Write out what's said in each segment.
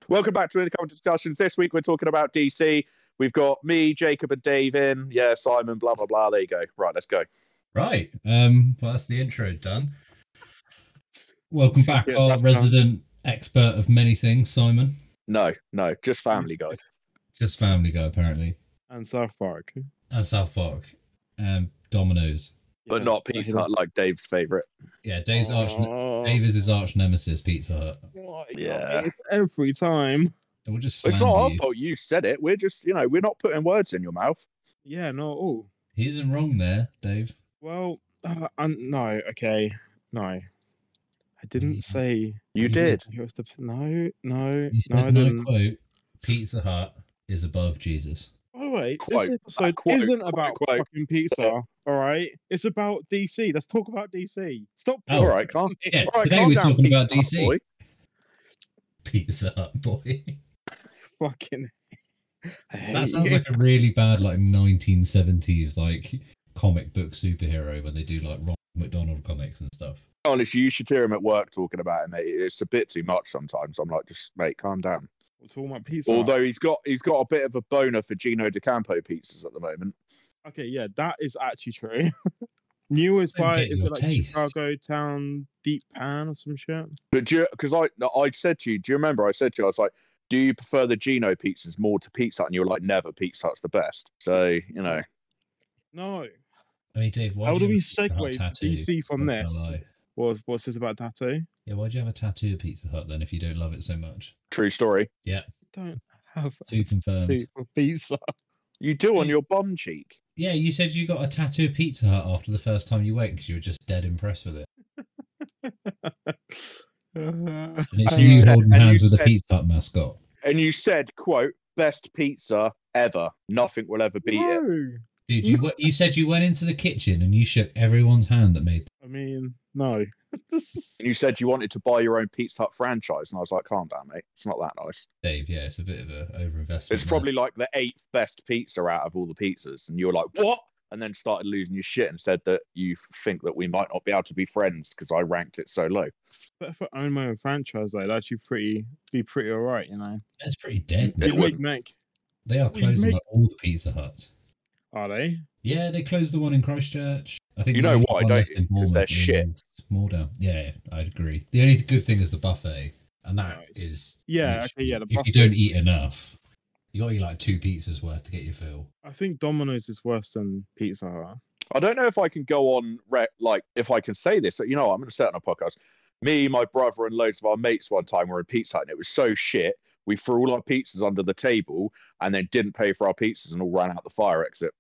Welcome back to the Common Discussions. This week we're talking about DC. We've got me, Jacob, and Dave in. Yeah, Simon, blah, blah, blah. There you go. Right, let's go. Right. Well, that's the intro done. Welcome back, our resident expert of many things, Simon. No, just Family Guy. Just Family Guy, apparently. And South Park. Domino's. But not Pizza Hut, like Dave's favourite. Yeah, Dave is his arch nemesis, Pizza Hut. Yeah. It's every time. We'll just it's not our fault you said it. We're just, we're not putting words in your mouth. Yeah, not at all. He isn't wrong there, Dave. Well, no, okay. No. I didn't say... You did. No, I didn't. Quote, Pizza Hut is above Jesus. By the way, this episode isn't about fucking pizza, all right? It's about DC. Let's talk about DC. Stop. All right, calm. Yeah, all right, today we're talking about DC. Boy. Pizza Hut, boy. Fucking. That sounds like a really bad, 1970s, comic book superhero when they do, Ronald McDonald comics and stuff. Honestly, you should hear him at work talking about it, mate. It's a bit too much sometimes. I'm like, just, mate, calm down. We're talking about pizza. Although he's got a bit of a boner for Gino D'Acampo pizzas at the moment. Okay, yeah, that is actually true. New is Chicago Town Deep Pan or some shit. But because I said to you, do you remember? I said to you, I was like, do you prefer the Gino pizzas more to Pizza Hut? And you were like, never. Pizza Hut's the best. So No. I mean, Dave, how do we segue DC from this? What's this about tattoo? Yeah, why'd you have a tattoo at Pizza Hut then if you don't love it so much? True story. Yeah. Don't have two confirmed. Tattoo for pizza. You do on your bum cheek. Yeah, you said you got a tattoo at Pizza Hut after the first time you went because you were just dead impressed with it. And it's you holding hands with the Pizza Hut mascot. And you said, quote, best pizza ever. Nothing will ever beat it. Dude, you said you went into the kitchen and you shook everyone's hand that made. I mean, no. And you said you wanted to buy your own Pizza Hut franchise, and I was like, calm down, mate. It's not that nice. Dave, yeah, it's a bit of an overinvestment. It's probably like the 8th best pizza out of all the pizzas, and you were like, what? And then started losing your shit and said that you think that we might not be able to be friends because I ranked it so low. But if I own my own franchise, though, that'd actually be pretty all right, That's pretty dead. They are closing all the Pizza Huts. Are they? Yeah, they closed the one in Christchurch. I think you know why, don't you? Because they're shit. More down. Yeah, I'd agree. The only good thing is the buffet, and that is the if you don't eat enough, you got to eat 2 pizzas worth to get your fill. I think Domino's is worse than Pizza Hut. I don't know if I can go on if I can say this. I'm going to say it on a podcast. Me, my brother, and loads of our mates one time were in Pizza Hut, and it was so shit. We threw all our pizzas under the table and then didn't pay for our pizzas and all ran out the fire exit.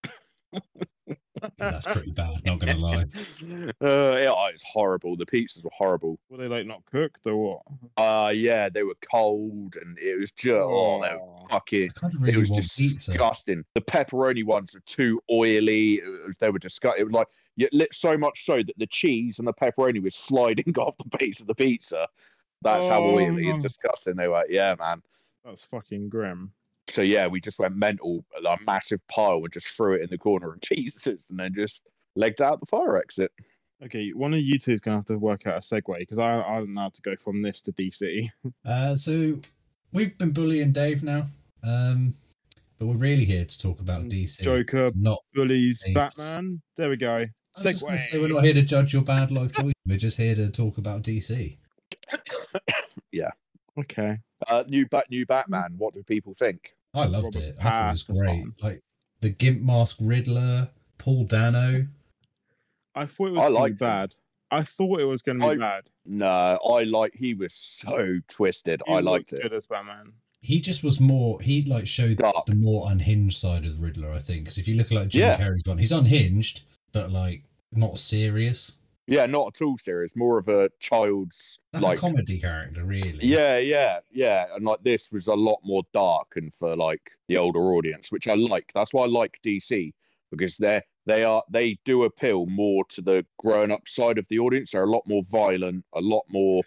That's pretty bad, not gonna lie. It's horrible. The pizzas were horrible. Were they not cooked or what? Yeah, they were cold and it was just they were fucking. Really it was disgusting. The pepperoni ones were too oily. They were disgusting. It was so much so that the cheese and the pepperoni was sliding off the base of the pizza. That's how oily and disgusting they were. Yeah, man. That's fucking grim. So yeah, we just went mental, a massive pile, and just threw it in the corner of Jesus, and then just legged out the fire exit. Okay, one of you two is gonna have to work out a segue because I don't know how to go from this to DC. So we've been bullying Dave now, but we're really here to talk about DC. Joker, not bullies, Batman. There we go. Segue. Say we're not here to judge your bad life choice. We're just here to talk about DC. Yeah. Okay. New Batman. What do people think? I loved it. I thought it was great. The Gimp Mask Riddler, Paul Dano. I thought it was going to be bad. I thought it was going to be bad. No, he was so twisted. I liked it. Good as Batman. He just was more. He showed the more unhinged side of the Riddler. I think because if you look at Jim Carrey's one, he's unhinged, but not serious. Yeah, not at all serious. More of a child's a comedy character, really. Yeah. And this was a lot more dark and for the older audience, which I like. That's why I like DC because they do appeal more to the grown-up side of the audience. They're a lot more violent, a lot more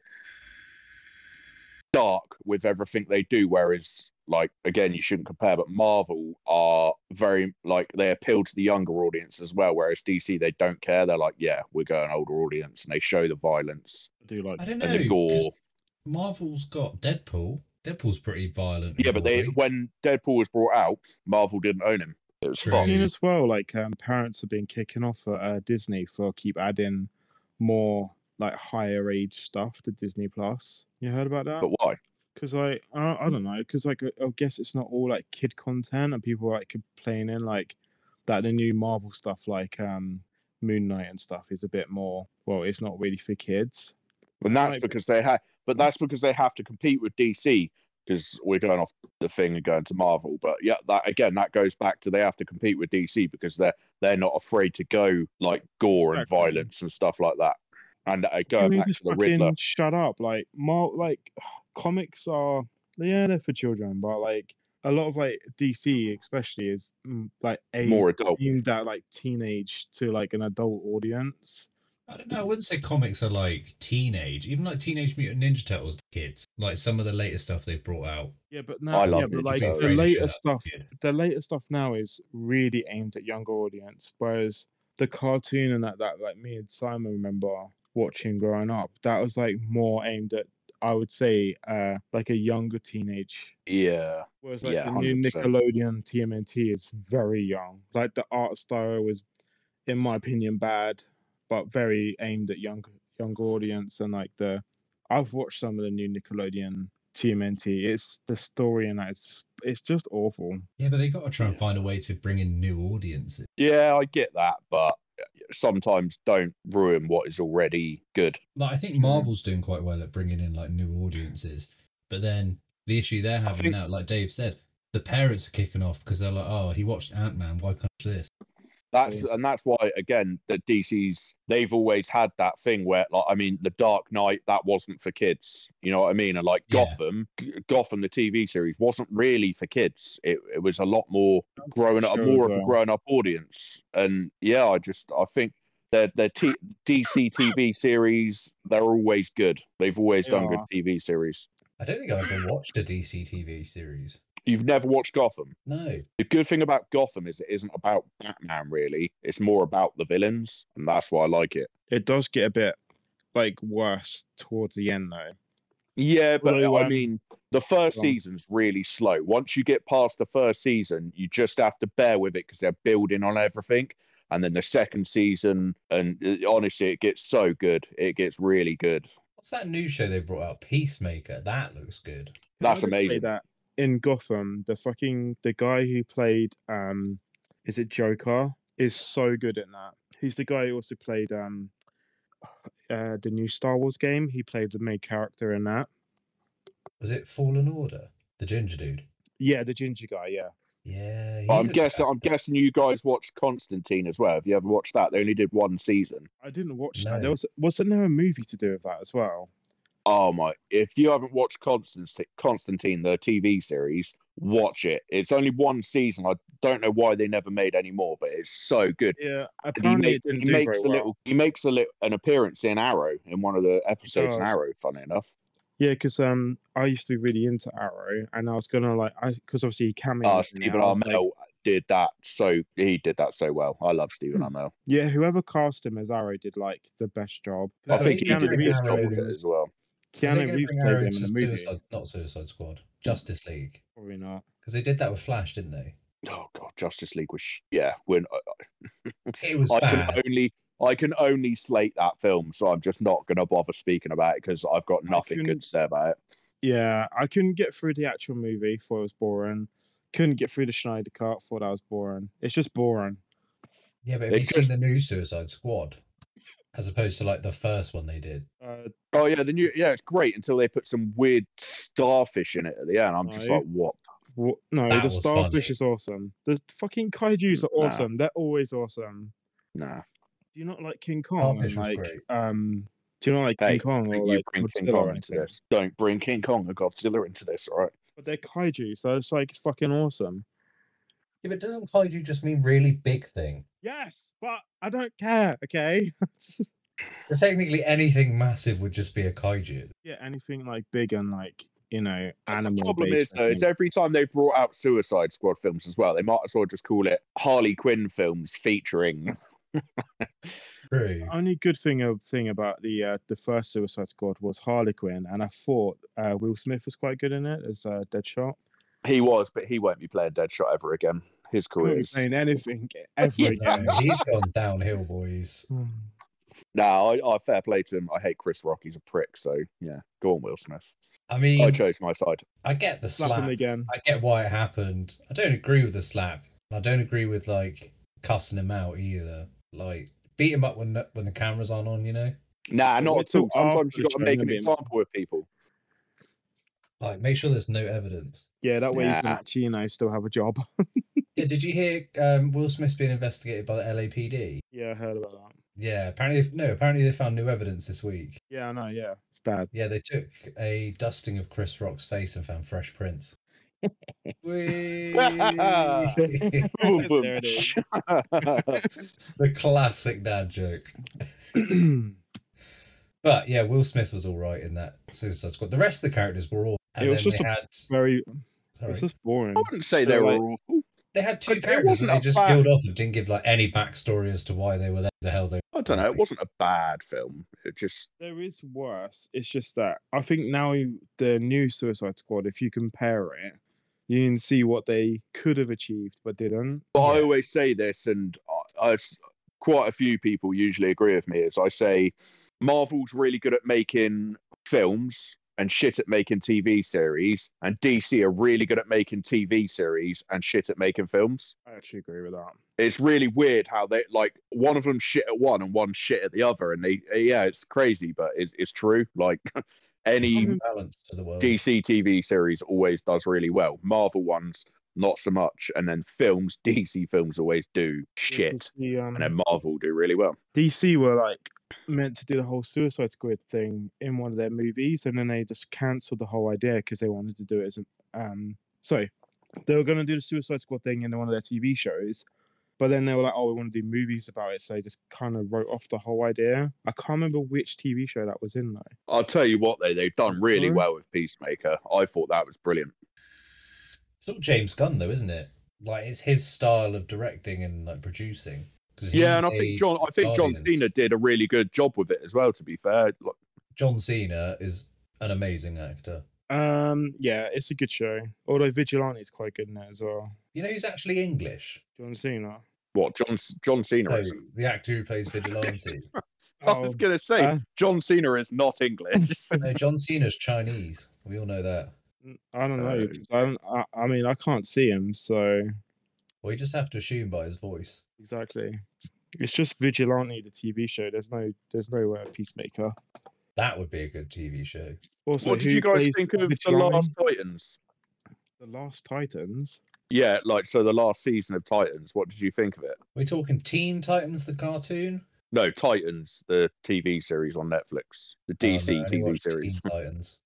dark with everything they do. Whereas, again, you shouldn't compare, but Marvel are very they appeal to the younger audience as well. Whereas DC, they don't care. They're we're going older audience, and they show the violence. I do like. I don't know. The gore. Marvel's got Deadpool. Deadpool's pretty violent. Yeah, but when Deadpool was brought out, Marvel didn't own him. It was fun. As well, like parents have been kicking off at Disney for keep adding more like higher age stuff to Disney Plus. You heard about that? But why? Because I don't know. Because like I guess it's not all like kid content, and people are like complaining like that the new Marvel stuff like Moon Knight and stuff is a bit more. Well, it's not really for kids. And that's because they have. But that's because they have to compete with DC. Because we're going off the thing and going to Marvel, but yeah, that goes back to they have to compete with DC because they're not afraid to go like gore and violence and stuff like that. And going back to the Riddler, shut up! Like comics are they're for children, but like a lot of like DC especially is like more adult, aimed at like teenage to like an adult audience. I don't know. I wouldn't say comics are like teenage. Even like Teenage Mutant Ninja Turtles kids. Like some of the latest stuff they've brought out. Yeah, but now the later stuff now is really aimed at younger audience. Whereas the cartoon and that like me and Simon remember watching growing up, that was like more aimed at, I would say, like a younger teenage. Yeah. Whereas like the new Nickelodeon TMNT is very young. Like the art style was, in my opinion, bad, but very aimed at younger audience. And like I've watched some of the new Nickelodeon TMNT. It's the story and that it's just awful. Yeah, but they got to try and find a way to bring in new audiences. Yeah, I get that, but sometimes don't ruin what is already good. Like I think Marvel's doing quite well at bringing in like new audiences, but then the issue they're having now, like Dave said, the parents are kicking off because they're like, oh, he watched Ant-Man, why can't I watch this? That's why again the DC's they've always had that thing where like I mean the Dark Knight that wasn't for kids, you know what I mean, and like Gotham the TV series wasn't really for kids. It was a lot more of a grown up audience, and I think their DC TV series they're always good. They've always done good TV series. I don't think I've ever watched a DC TV series. You've never watched Gotham? No. The good thing about Gotham is it isn't about Batman, really. It's more about the villains, and that's why I like it. It does get a bit, like, worse towards the end, though. Yeah, but I mean, the first season's really slow. Once you get past the first season, you just have to bear with it because they're building on everything. And then the second season, and honestly, it gets so good. It gets really good. What's that new show they brought out? Peacemaker. That looks good. That's amazing. That in Gotham, the guy who played is it Joker is so good in that. He's the guy who also played the new Star Wars game. He played the main character in that. Was it Fallen Order? The ginger dude? Yeah, the ginger guy, yeah. Yeah. I'm guessing you guys watched Constantine as well. Have you ever watched that? They only did one season. I didn't watch that. Wasn't there a movie to do with that as well? Oh my! If you haven't watched Constantine, the TV series, watch it. It's only one season. I don't know why they never made any more, but it's so good. Yeah, apparently he makes an appearance in Arrow in one of the episodes in Arrow. Funny enough. Yeah, because I used to be really into Arrow, and I was gonna because obviously he cameoed. Stephen Amell did that so well. I love Stephen Amell. Yeah, whoever cast him as Arrow did like the best job. I think he did a good job with it as well. Keanu Reeves played him in the movie. Not Suicide Squad, Justice League. Probably not. Because they did that with Flash, didn't they? Oh god, Justice League was it was bad. I can only slate that film, so I'm just not going to bother speaking about it because I've got nothing good to say about it. Yeah, I couldn't get through the actual movie. Thought it was boring. Couldn't get through the Schneider Cut. Thought that was boring. It's just boring. Yeah, but have you seen the new Suicide Squad? As opposed to like the first one they did. Oh yeah, it's great until they put some weird starfish in it at the end. I'm just like, what? No, the starfish is awesome. The fucking kaiju's are awesome. They're always awesome. Nah. Do you not like King Kong? Starfish was great. Do you not like King Kong or like Godzilla into this? Don't bring King Kong or Godzilla into this, all right? But they're kaiju, so it's fucking awesome. Yeah, but doesn't kaiju just mean really big thing? Yes, but I don't care, okay? Because technically anything massive would just be a kaiju. Yeah, anything like big and like, animal. The problem is though, it's every time they've brought out Suicide Squad films as well, they might as well just call it Harley Quinn films featuring True. Only good thing about the first Suicide Squad was Harley Quinn, and I thought Will Smith was quite good in it as Deadshot. He was, but he won't be playing Deadshot ever again. His He won't career be is. playing anything ever Yeah. again. No, he's gone downhill, boys. Nah, I fair play to him. I hate Chris Rock. He's a prick. So yeah, go on, Will Smith. I I mean, chose my side. I get the Slap him slap. again. I get why it happened. I don't agree with the slap. I don't agree with like cussing him out either. Like beat him up when the cameras aren't on, you know? Nah, not wait at all. till after Sometimes the you got to show make and an beat him up. example of people. Like make sure there's no evidence. Yeah, that way you can Nah. actually, still have a job. Yeah, did you hear Will Smith's being investigated by the LAPD? Yeah, I heard about that. Yeah, apparently they found new evidence this week. Yeah, I know. Yeah, it's bad. Yeah, they took a dusting of Chris Rock's face and found Fresh Prince. Whee! There it is. The classic dad joke. But yeah, Will Smith was all right in that Suicide Squad. The rest of the characters were all. And It was then just they a had. Very. Sorry. It's just boring. I wouldn't say they They're were like- awful. They had two It characters wasn't and they a just bad- killed off and didn't give like any backstory as to why they were there. The hell they. I don't know. It wasn't a bad film. It just There is worse. It's just that I think now the new Suicide Squad, if you compare it, you can see what they could have achieved but didn't. But I Yeah. always say this, and quite a few people usually agree with me, is I say Marvel's really good at making films and shit at making TV series, and DC are really good at making TV series and shit at making films. I actually agree with that. It's really weird how they like one of them shit at one and one shit at the other, and it's crazy, but it's true. Like any Balance to the world. DC TV series always does really well. Marvel ones not so much, and then films, DC films always do shit, and then Marvel do really well. DC were like meant to do the whole Suicide Squad thing in one of their movies, and then they just cancelled the whole idea because they wanted to do it as sorry, they were going to do the Suicide Squad thing in one of their TV shows, but then they were like, oh, we want to do movies about it, so they just kind of wrote off the whole idea. I can't remember which TV show that was in though. I'll tell you what, they've done really Sorry? well with Peacemaker. I thought that was brilliant. It's not James Gunn though, isn't it? Like it's his style of directing and like producing. 'Cause he Yeah, and I think made John Guardians. Cena did a really good job with it as well. To be fair, Like, John Cena is an amazing actor. Yeah, it's a good show. Although Vigilante is quite good in it as well. You know, he's actually English. John Cena. what John Cena No, isn't. the actor who plays Vigilante. I was gonna say John Cena is not English. No, John Cena's Chinese. We all know that. I don't know. 'Cause I mean, I can't see him, so Well, you just have to assume by his voice. exactly. It's just Vigilante, the TV show. There's no Peacemaker. That would be a good TV show. Also, What did who you guys plays think of The Vigilante? Last Titans? The Last Titans? Yeah, so the last season of Titans. What did you think of it? Are we talking Teen Titans, the cartoon? No, Titans, the TV series on Netflix, the Oh, no, DC I only TV watched series. Teen Titans.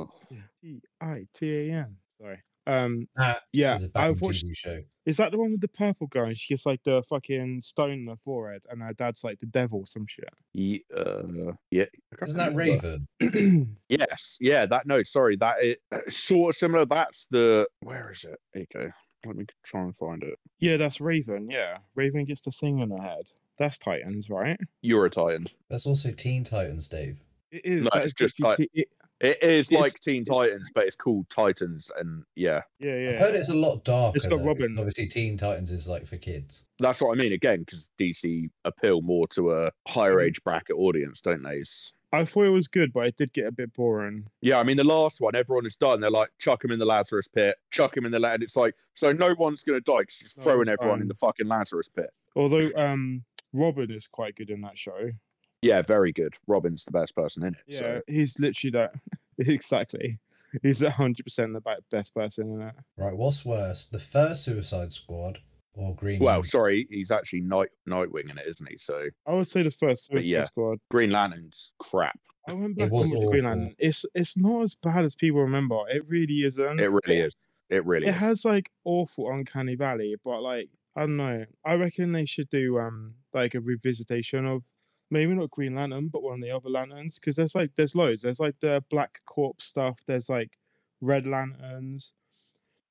Titan. Sorry. That Yeah, is a bad I've watched. TV show. Is that the one with the purple guy? And she gets like the fucking stone in her forehead, and her dad's like the devil, or some shit. Yeah. I can't Isn't that remember. Raven? Yes, yeah. That is sort of similar. That's the where is it? There you go. Let me try and find it. Yeah, that's Raven. Yeah, Raven gets the thing in her head. That's Titans, right? You're a Titan. That's also Teen Titans, Dave. It is. No, that it's is just literally- It is It's- like Teen Titans, but it's called Titans, and yeah, yeah. I've heard it's a lot darker. It's got though. Robin. Obviously, Teen Titans is like for kids. that's what I mean. Again, because DC appeal more to a higher age bracket audience, don't they? I thought it was good, but it did get a bit boring. Yeah, I mean the last one, everyone is done. They're like, chuck him in the Lazarus pit, chuck him in the and it's like, so no one's gonna die because just No, throwing it's everyone in fine. the fucking Lazarus pit. Although Robin is quite good in that show. Yeah, very good. Robin's the best person in it. Yeah, So. he's literally that. Exactly. He's 100% the best person in it. Right, what's worse, the first Suicide Squad or Green Well, Lantern? sorry, he's actually Nightwing in it, isn't he? So I would say the first But Suicide yeah. Squad. Green Lantern's crap. I went It back was and watched Green awful. Lantern. It's not as bad as people remember. It really isn't. It really is. It really It is. has like awful Uncanny Valley, but like I don't know. I reckon they should do like a revisitation of maybe not Green Lantern, but one of the other lanterns, because there's loads. There's like the Black Corpse stuff. There's like Red Lanterns.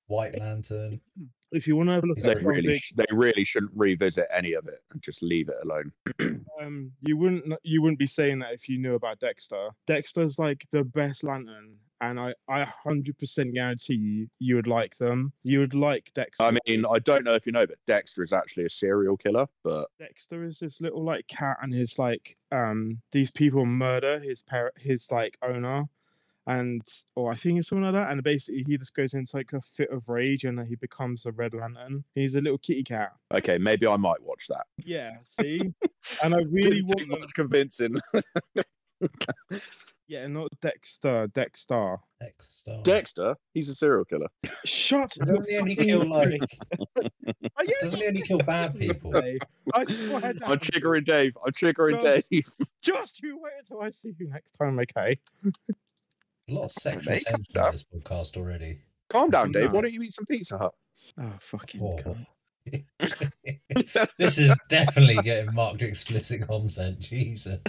White Lantern. If you want to have a look They at something, really shouldn't revisit any of it and just leave it alone. you wouldn't be saying that if you knew about Dexter. Dexter's like the best Lantern, and I 100% guarantee you would like them. You would like Dexter. I mean, I don't know if you know, but Dexter is actually a serial killer. But Dexter is this little like cat, and his like these people murder his like owner, or I think it's something like that. And basically, he just goes into like a fit of rage, and he becomes a Red Lantern. He's a little kitty cat. okay, maybe I might watch that. Yeah, see, and I really Didn't take want much convincing. Yeah, not Dexter. Dexter. Dexter, he's a serial killer. Shut up. Doesn't he only kill like? Doesn't he only kill bad people? I swear down. I'm triggering Dave. I'm triggering Dave. Just you wait until I see you next time, okay? A lot of sexual Mate, tension in this podcast already. Calm down, Dave. No. Why don't you eat some Pizza Hut? Oh, fucking Oh. cunt. This is definitely getting marked explicit content. Jesus,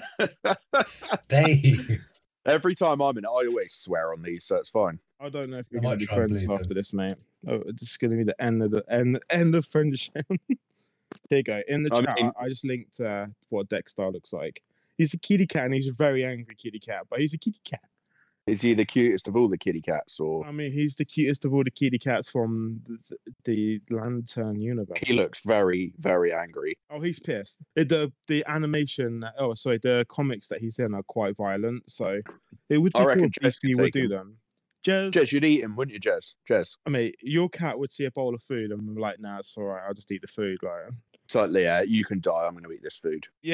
Dave. Every time I'm in it, I always swear on these, so it's fine. I don't know if we're I going might to be try and friends bleep after him. this, mate. Oh, it's going to be the end of friendship. Here you go. In the I chat, mean- I just linked what Dexter looks like. He's a kitty cat, and he's a very angry kitty cat, but he's a kitty cat. Is he the cutest of all the kitty cats, or I mean, he's the cutest of all the kitty cats from the Lantern universe. he looks very, very angry? Oh, he's pissed. The animation. Oh, sorry. The comics that he's in are quite violent, so it would be I cool reckon if Jez could DC would take do him. them. Jez, Jez, you'd eat him, wouldn't you, Jez? Jez. I mean, your cat would see a bowl of food and be like, "Nah, it's all right. I'll just eat the food." Like, It's like, yeah, you can die. I'm going to eat this food. yeah,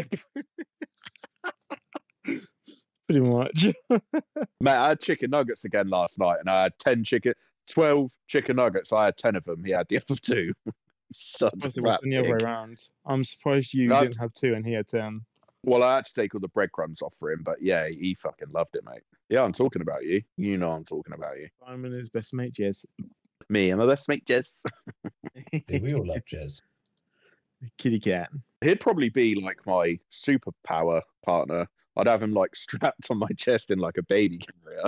pretty much. Mate, I had chicken nuggets again last night, and I had 12 chicken nuggets. I had 10 of them. He had the other 2. Such a It was rat the other way pig. around. I'm surprised you No. didn't have 2 and he had 10. Well, I had to take all the breadcrumbs off for him, but yeah, he fucking loved it, mate. Yeah, I'm talking about you. You know I'm talking about you. Simon is best mate, Jez. Me and my best mate, Jez. Yeah, we all love Jez. Kitty cat. He'd probably be like my superpower partner. I'd have him like strapped on my chest in like a baby carrier.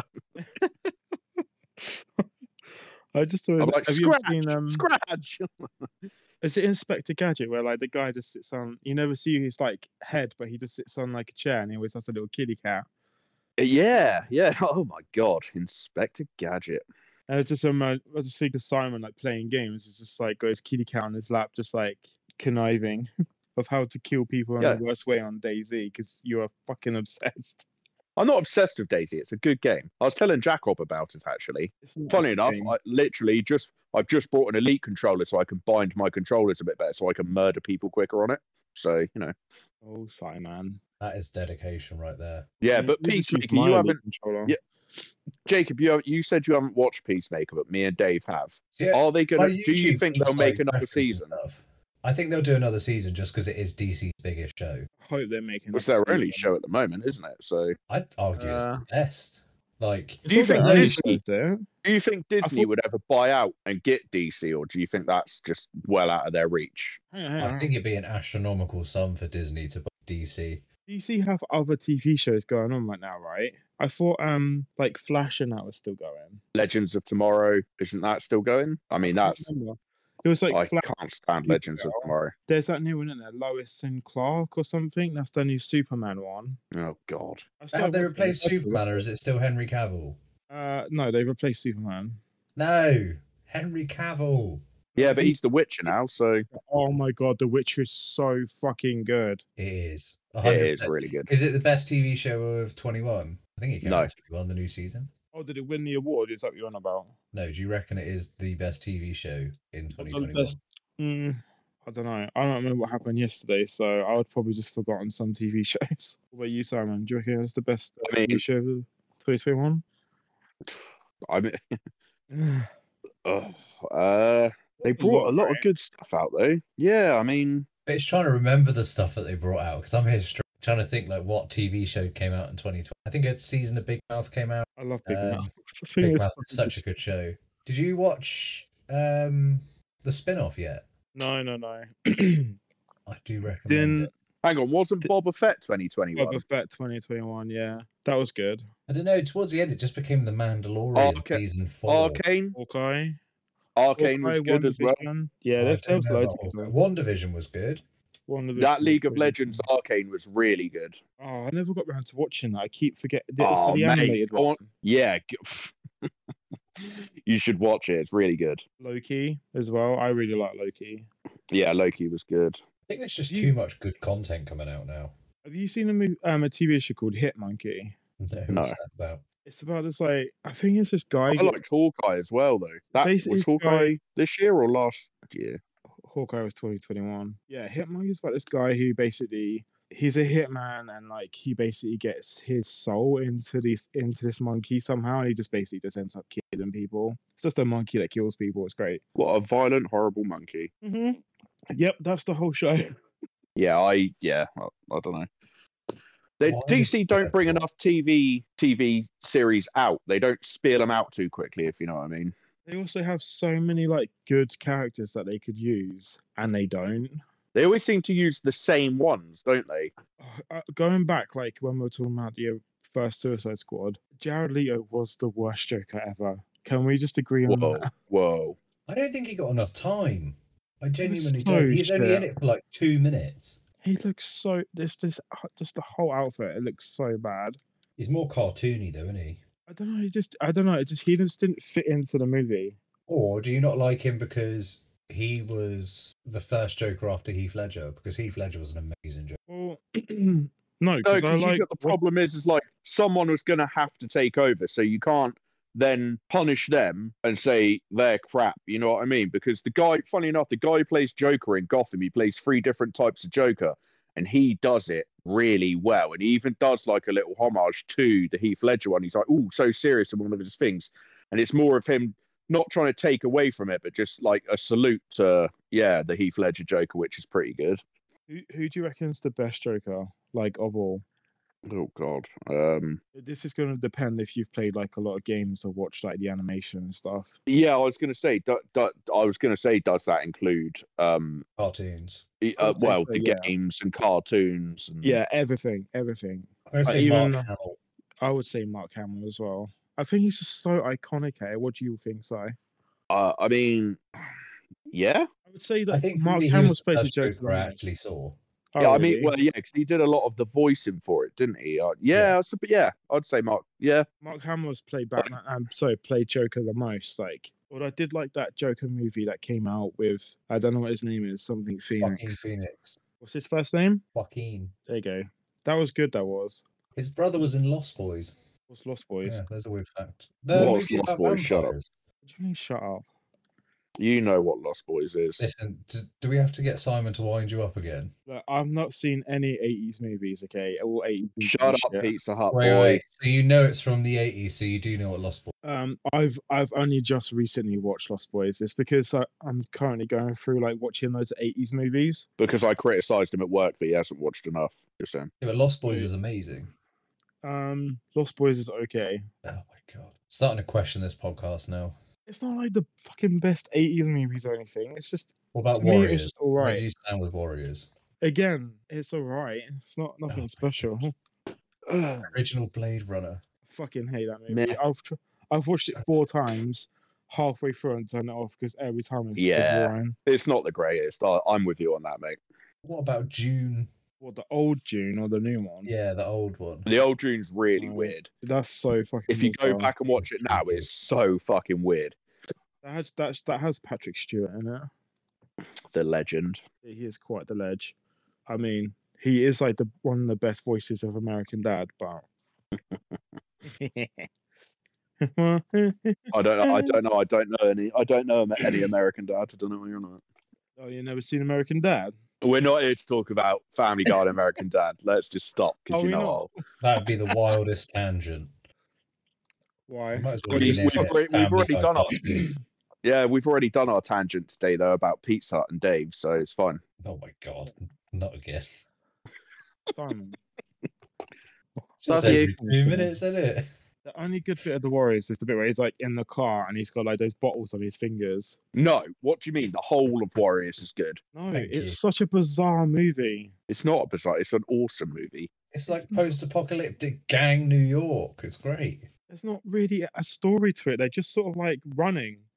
I just I'm thought, like, have you ever scratch, seen scratch. is it Inspector Gadget where like the guy just sits on, you never see his like head, but he just sits on like a chair and he always has a little kitty cat. Yeah. Oh my god, Inspector Gadget. And I just think of Simon like playing games. It's just like got his kitty cat on his lap, just like conniving of how to kill people in Yeah. the worst way on DayZ because you are fucking obsessed. I'm not obsessed with Daisy. It's a good game. I was telling Jacob about it actually. It's not Funny a enough, game. I've just brought an Elite controller so I can bind my controllers a bit better, so I can murder people quicker on it. So Oh, Simon. That is dedication right there. yeah. But You just use Peacemaker, my you Elite haven't. controller. Yeah. Jacob, you said you haven't watched Peacemaker, but me and Dave have. Yeah, Are they my gonna? Do you YouTube think they'll keeps, make like, another referencing season? stuff. I think they'll do another season just because it is DC's biggest show. Hope they're making. It's another their only season. show at the moment, isn't it? So I'd argue it's the best. Like, It's Do you not think their only Disney- shows, though. do you think Disney thought- would ever buy out and get DC, or do you think that's just well out of their reach? Hang on, hang I on. think it'd be an astronomical sum for Disney to buy DC. DC have other TV shows going on right now, right? I thought like Flash and that was still going. Legends of Tomorrow, isn't that still going? I mean, I can't that's remember. It was like I Flash. can't stand Legends of Tomorrow. There's that new one in there, Lois and Clark or something. That's the new Superman one. Oh God. I still Have they haven't watched it. replaced Superman, or is it still Henry Cavill? No, they replaced Superman. No, Henry Cavill. Yeah, but he's the Witcher now, so Oh my god, The Witcher is so fucking good. It is. it 100%. is really good. Is it the best TV show of 21? I think it came No. out 21, the new season. Oh, did it win the award? Is that what you're on about? No, do you reckon it is the best TV show in 2021? best- I don't know. I don't remember what happened yesterday, so I would probably just forgotten some TV shows. What about you, Simon? Do you reckon it's the best I mean- TV show of 2021? I mean, they brought a lot of good stuff out though. Yeah, I mean, But it's trying to remember the stuff that they brought out because I'm here trying to think like what TV show came out in 2020. I think a season of Big Mouth came out. I love Big Um, Mouth. I think Big it's Mouth is such a good show. Did you watch the spin-off yet? No. I do recommend Then it. hang on, wasn't Boba Fett 2021? Boba Fett 2021, yeah. That was good. I don't know. Towards the end, it just became The Mandalorian Okay. season 4. Arcane. Hawkeye. Arcane was Hawkeye, good as well. WandaVision. Yeah, I there's don't know loads about of good Hawkeye. ones. WandaVision was good. WandaVision That was League of pretty Legends decent. Arcane was really good. Oh, I never got around to watching that. I keep forgetting. It's Oh, the mate, animated go one. on. Yeah, you should watch it. It's really good. Loki as well. I really like Loki. Yeah, Loki was good. I think there's just You- too much good content coming out now. Have you seen a TV show called Hit Monkey? No, No. what's that about? It's about this like I think it's this guy. I gets- liked Hawkeye as well, though. That Basically, was this guy- Hawkeye this year or last year? Hawkeye was 2021. Yeah, Hit Monkey is about this guy who basically he's a hitman and like he basically gets his soul into this monkey somehow, and he just basically just ends up killing people. It's just a monkey that kills people. It's great. What a violent, horrible monkey. Mm-hmm. Yep, that's the whole show. Yeah, I don't know. Well, I just- DC don't bring enough TV series out. They don't spiel them out too quickly, if you know what I mean. They also have so many like good characters that they could use, and they don't. They always seem to use the same ones, don't they? Going back, like when we were talking about the first Suicide Squad, Jared Leto was the worst Joker ever. Can we just agree on Whoa, that? whoa. I don't think he got enough time. I genuinely so don't. He's only in shit. it for like 2 minutes. He looks so just the whole outfit. It looks so bad. He's more cartoony though, isn't he? I don't know. He just didn't fit into the movie. Or do you not like him because he was the first Joker after Heath Ledger? Because Heath Ledger was an amazing Joker. Well, no, No, because I because like the problem is like someone was going to have to take over, so you can't then punish them and say they're crap. You know what I mean? Because the guy, funny enough, the guy who plays Joker in Gotham, he plays 3 different types of Joker, and he does it really well. And he even does like a little homage to the Heath Ledger one. He's like, "Oh, so serious," in one of his things, and it's more of him not trying to take away from it, but just like a salute to the Heath Ledger Joker, which is pretty good. Who do you reckon is the best Joker, like of all? Oh God. This is going to depend if you've played like a lot of games or watched like the animation and stuff. Yeah, I was going to say. Does that include Cartoons. I would say so, the yeah. games and cartoons? And... Yeah, everything. I'm going to Like, say even- Mark Hamill. I would say Mark Hamill as well. I think he's just so iconic. What do you think, Si? I mean, yeah. I would say that I think for Mark me, he Hamill's was the played the first Joker. Joker I actually saw. Oh, Yeah, I mean, really? well, yeah, because he did a lot of the voicing for it, didn't he? I'd say Mark. Yeah, Mark Hamill's played Batman. Played Joker the most. Like, well, I did like that Joker movie that came out with I don't know what his name is. Something Joaquin Phoenix. Phoenix. What's his first name? Joaquin. There you go. That was good. That was. His brother was in Lost Boys. What's Lost Boys? Yeah, there's a weird fact. What's movie Lost about Boys? Shut up. vampires. What do you mean? Shut up. you know what Lost Boys is. Listen, do we have to get Simon to wind you up again? Look, I've not seen any 80s movies. Okay, all 80s. movies Shut up, shit. Pizza Hut Wait, boy. wait. So you know it's from the 80s, so you do know what Lost Boys. I've only just recently watched Lost Boys. It's because I'm currently going through like watching those 80s movies. Because I criticised him at work that he hasn't watched enough. Just saying. Yeah, but Lost Boys is amazing. Lost Boys is okay. Oh my god. Starting to question this podcast now. It's not like the fucking best 80s movies or anything. It's just What about to me, Warriors? it's just all Where right. do you stand with Warriors? Again, it's all right. It's not Oh nothing my special. Ugh. Original Blade Runner. Fucking hate that movie. Meh. I've watched it 4 times, halfway through and turned it off because every time it's Yeah. boring. It's not the greatest. I'm with you on that, mate. What about June? What, the old June or the new one? Yeah, the old one. The old June's really Oh, weird. That's so fucking. If you go bizarre. back and watch it now, it's so fucking weird. that has Patrick Stewart in it. The legend. He is quite the ledge. I mean, he is like one of the best voices of American Dad, but. I don't know any American Dad. I don't know what you're on. Oh, you never seen American Dad? We're not here to talk about Family Guy and American Dad. Let's just stop because Oh, you we're know. That would be the wildest tangent. Why? Might as well We've rename it already Family Guy done our- Part 2. Yeah, we've already done our tangent today though about Pizza Hut and Dave, so it's fine. Oh my god, not again. Simon. Just That's every you. 2 minutes, isn't it? The only good bit of the Warriors is the bit where he's like in the car and he's got like those bottles on his fingers. No, what do you mean? The whole of Warriors is good. No, Thank it's you. such a bizarre movie. It's not a bizarre. It's an awesome movie. It's like post-apocalyptic gang New York. It's great. There's not really a story to it. They're just sort of like running.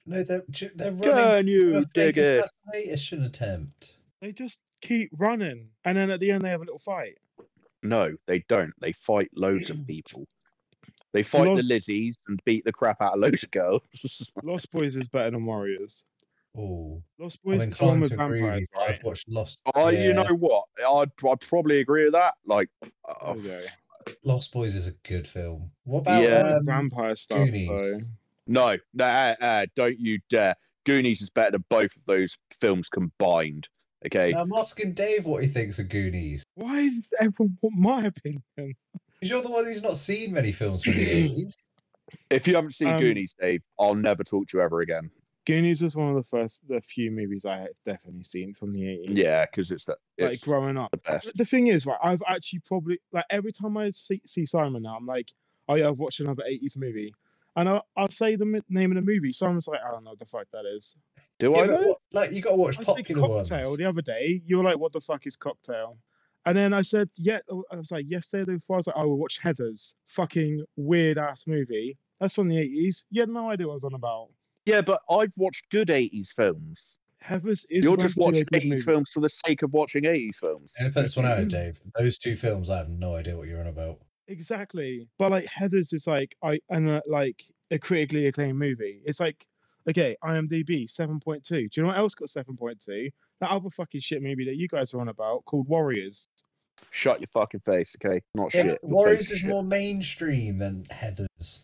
No, they're running Can to you a fake dig it? assassination attempt. They just keep running, and then at the end they have a little fight. No, they don't. They fight loads of people. They fight the Lost, Lizzies and beat the crap out of loads of girls. Lost Boys is better than Warriors. Oh, Lost I'm Boys is the one inclined with to agree with vampires, you. But right? I've watched Lost. You know what? I'd probably agree with that. Like, Okay. Lost Boys is a good film. What about Yeah. Vampire stuff Goonies? though. no, don't you dare. Goonies is better than both of those films combined. Okay. Now I'm asking Dave what he thinks of Goonies. Why does everyone want my opinion? Because you're the one who's not seen many films from the 80s. If you haven't seen Um, Goonies, Dave, I'll never talk to you ever again. Goonies was one of the few movies I have definitely seen from the 80s. Yeah, because it's Like growing up. the best. The thing is, right, I've actually probably like every time I see Simon now, I'm like, oh yeah, I've watched another 80s movie. And I'll say the name of the movie. Simon's like, I don't know what the fuck that is. Do Yeah, I but though? like you got to watch I said popular Cocktail ones. the other day. You were like, what the fuck is Cocktail? And then I said, yeah, I was like, yesterday before I was like, oh, we'll watch Heathers. Fucking weird ass movie. That's from the 80s. You had no idea what I was on about. Yeah, but I've watched good 80s films. Heathers is You're meant just to be a watching good 80s movie. films for the sake of watching 80s films. I'm going to put this one out, Dave. Those two films, I have no idea what you're on about. Exactly. But like Heathers is like like a critically acclaimed movie. It's like, okay, IMDb 7.2. Do you know what else got 7.2? That other fucking shit movie that you guys are on about called Warriors. Shut your fucking face, okay? Not Yeah, shit. but Warriors Face is shit. more mainstream than Heathers.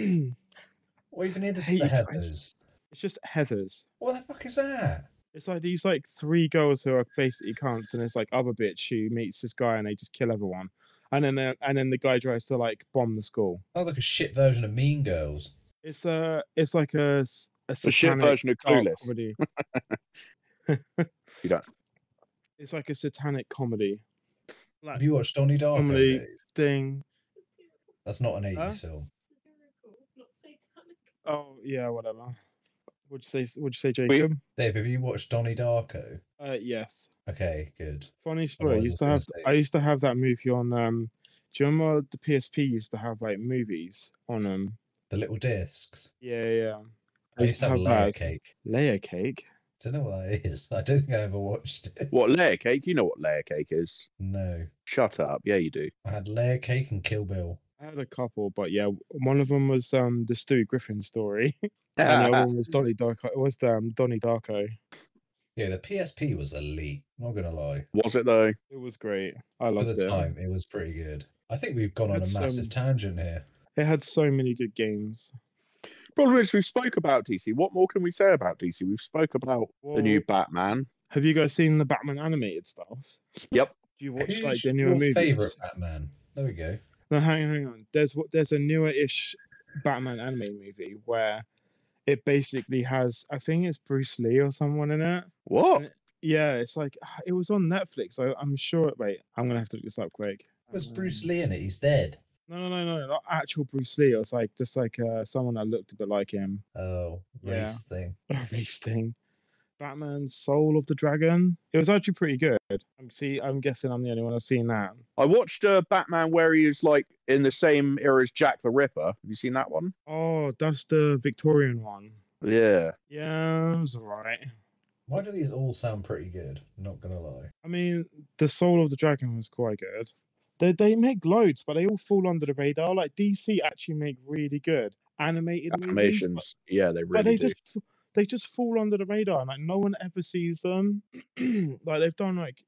What even is Hate the you guys. Heathers? It's just Heathers. What the fuck is that? It's like these like three girls who are basically cunts, and it's like other bitch who meets this guy and they just kill everyone, and then the guy tries to like bomb the school. Sounds like a shit version of Mean Girls. It's like a The shit satanic version of dark Clueless. comedy. You don't. It's like a satanic comedy. Like Have you watched Donnie Darko, comedy Dave? thing. That's not an 80s Huh? film. Oh yeah, whatever. What'd you say, Jacob? Dave, have you watched Donnie Darko? Yes. Okay, good. Funny story. Otherwise I used to have that movie on. Do you remember the PSP used to have like movies on them? The little discs. Yeah. I used to have Layer that. Cake. Layer Cake. Don't know what that is. I don't think I ever watched it. What, layer cake? You know what layer cake is. No. Shut up. Yeah, you do. I had Layer Cake and Kill Bill. I had a couple, but yeah, one of them was the Stewie Griffin story, and the other one was Donnie Darko. It was Donnie Darko. Yeah, the PSP was elite. Not gonna lie. Was it though? It was great. I For loved the it. time, it was pretty good. I think we've gone on a Had massive tangent here. It had so many good games. Problem is, we spoke about DC. What more can we say about DC? We've spoke about the new Batman. Have you guys seen the Batman animated stuff? Yep. Do you watch Who's like the newer your movies? favorite Batman? There we go. No, hang on. There's a newer-ish Batman anime movie where it basically has, I think it's Bruce Lee or someone in it. What? Yeah, it's like it was on Netflix. I'm sure. Wait, I'm gonna have to look this up quick. Was Bruce Lee in it? He's dead. No, not actual Bruce Lee. It was like just like someone that looked a bit like him. Oh, race thing. A race thing. Batman's Soul of the Dragon. It was actually pretty good. I'm guessing I'm the only one who's seen that. I watched Batman where he was like in the same era as Jack the Ripper. Have you seen that one? Oh, that's the Victorian one. Yeah. Yeah, it was alright. Why do these all sound pretty good? Not gonna lie. I mean, the Soul of the Dragon was quite good. They make loads, but they all fall under the radar. Like DC actually make really good animated movies, Animations. Yeah, they but really they do. just fall under the radar, and like no one ever sees them. Like they've done like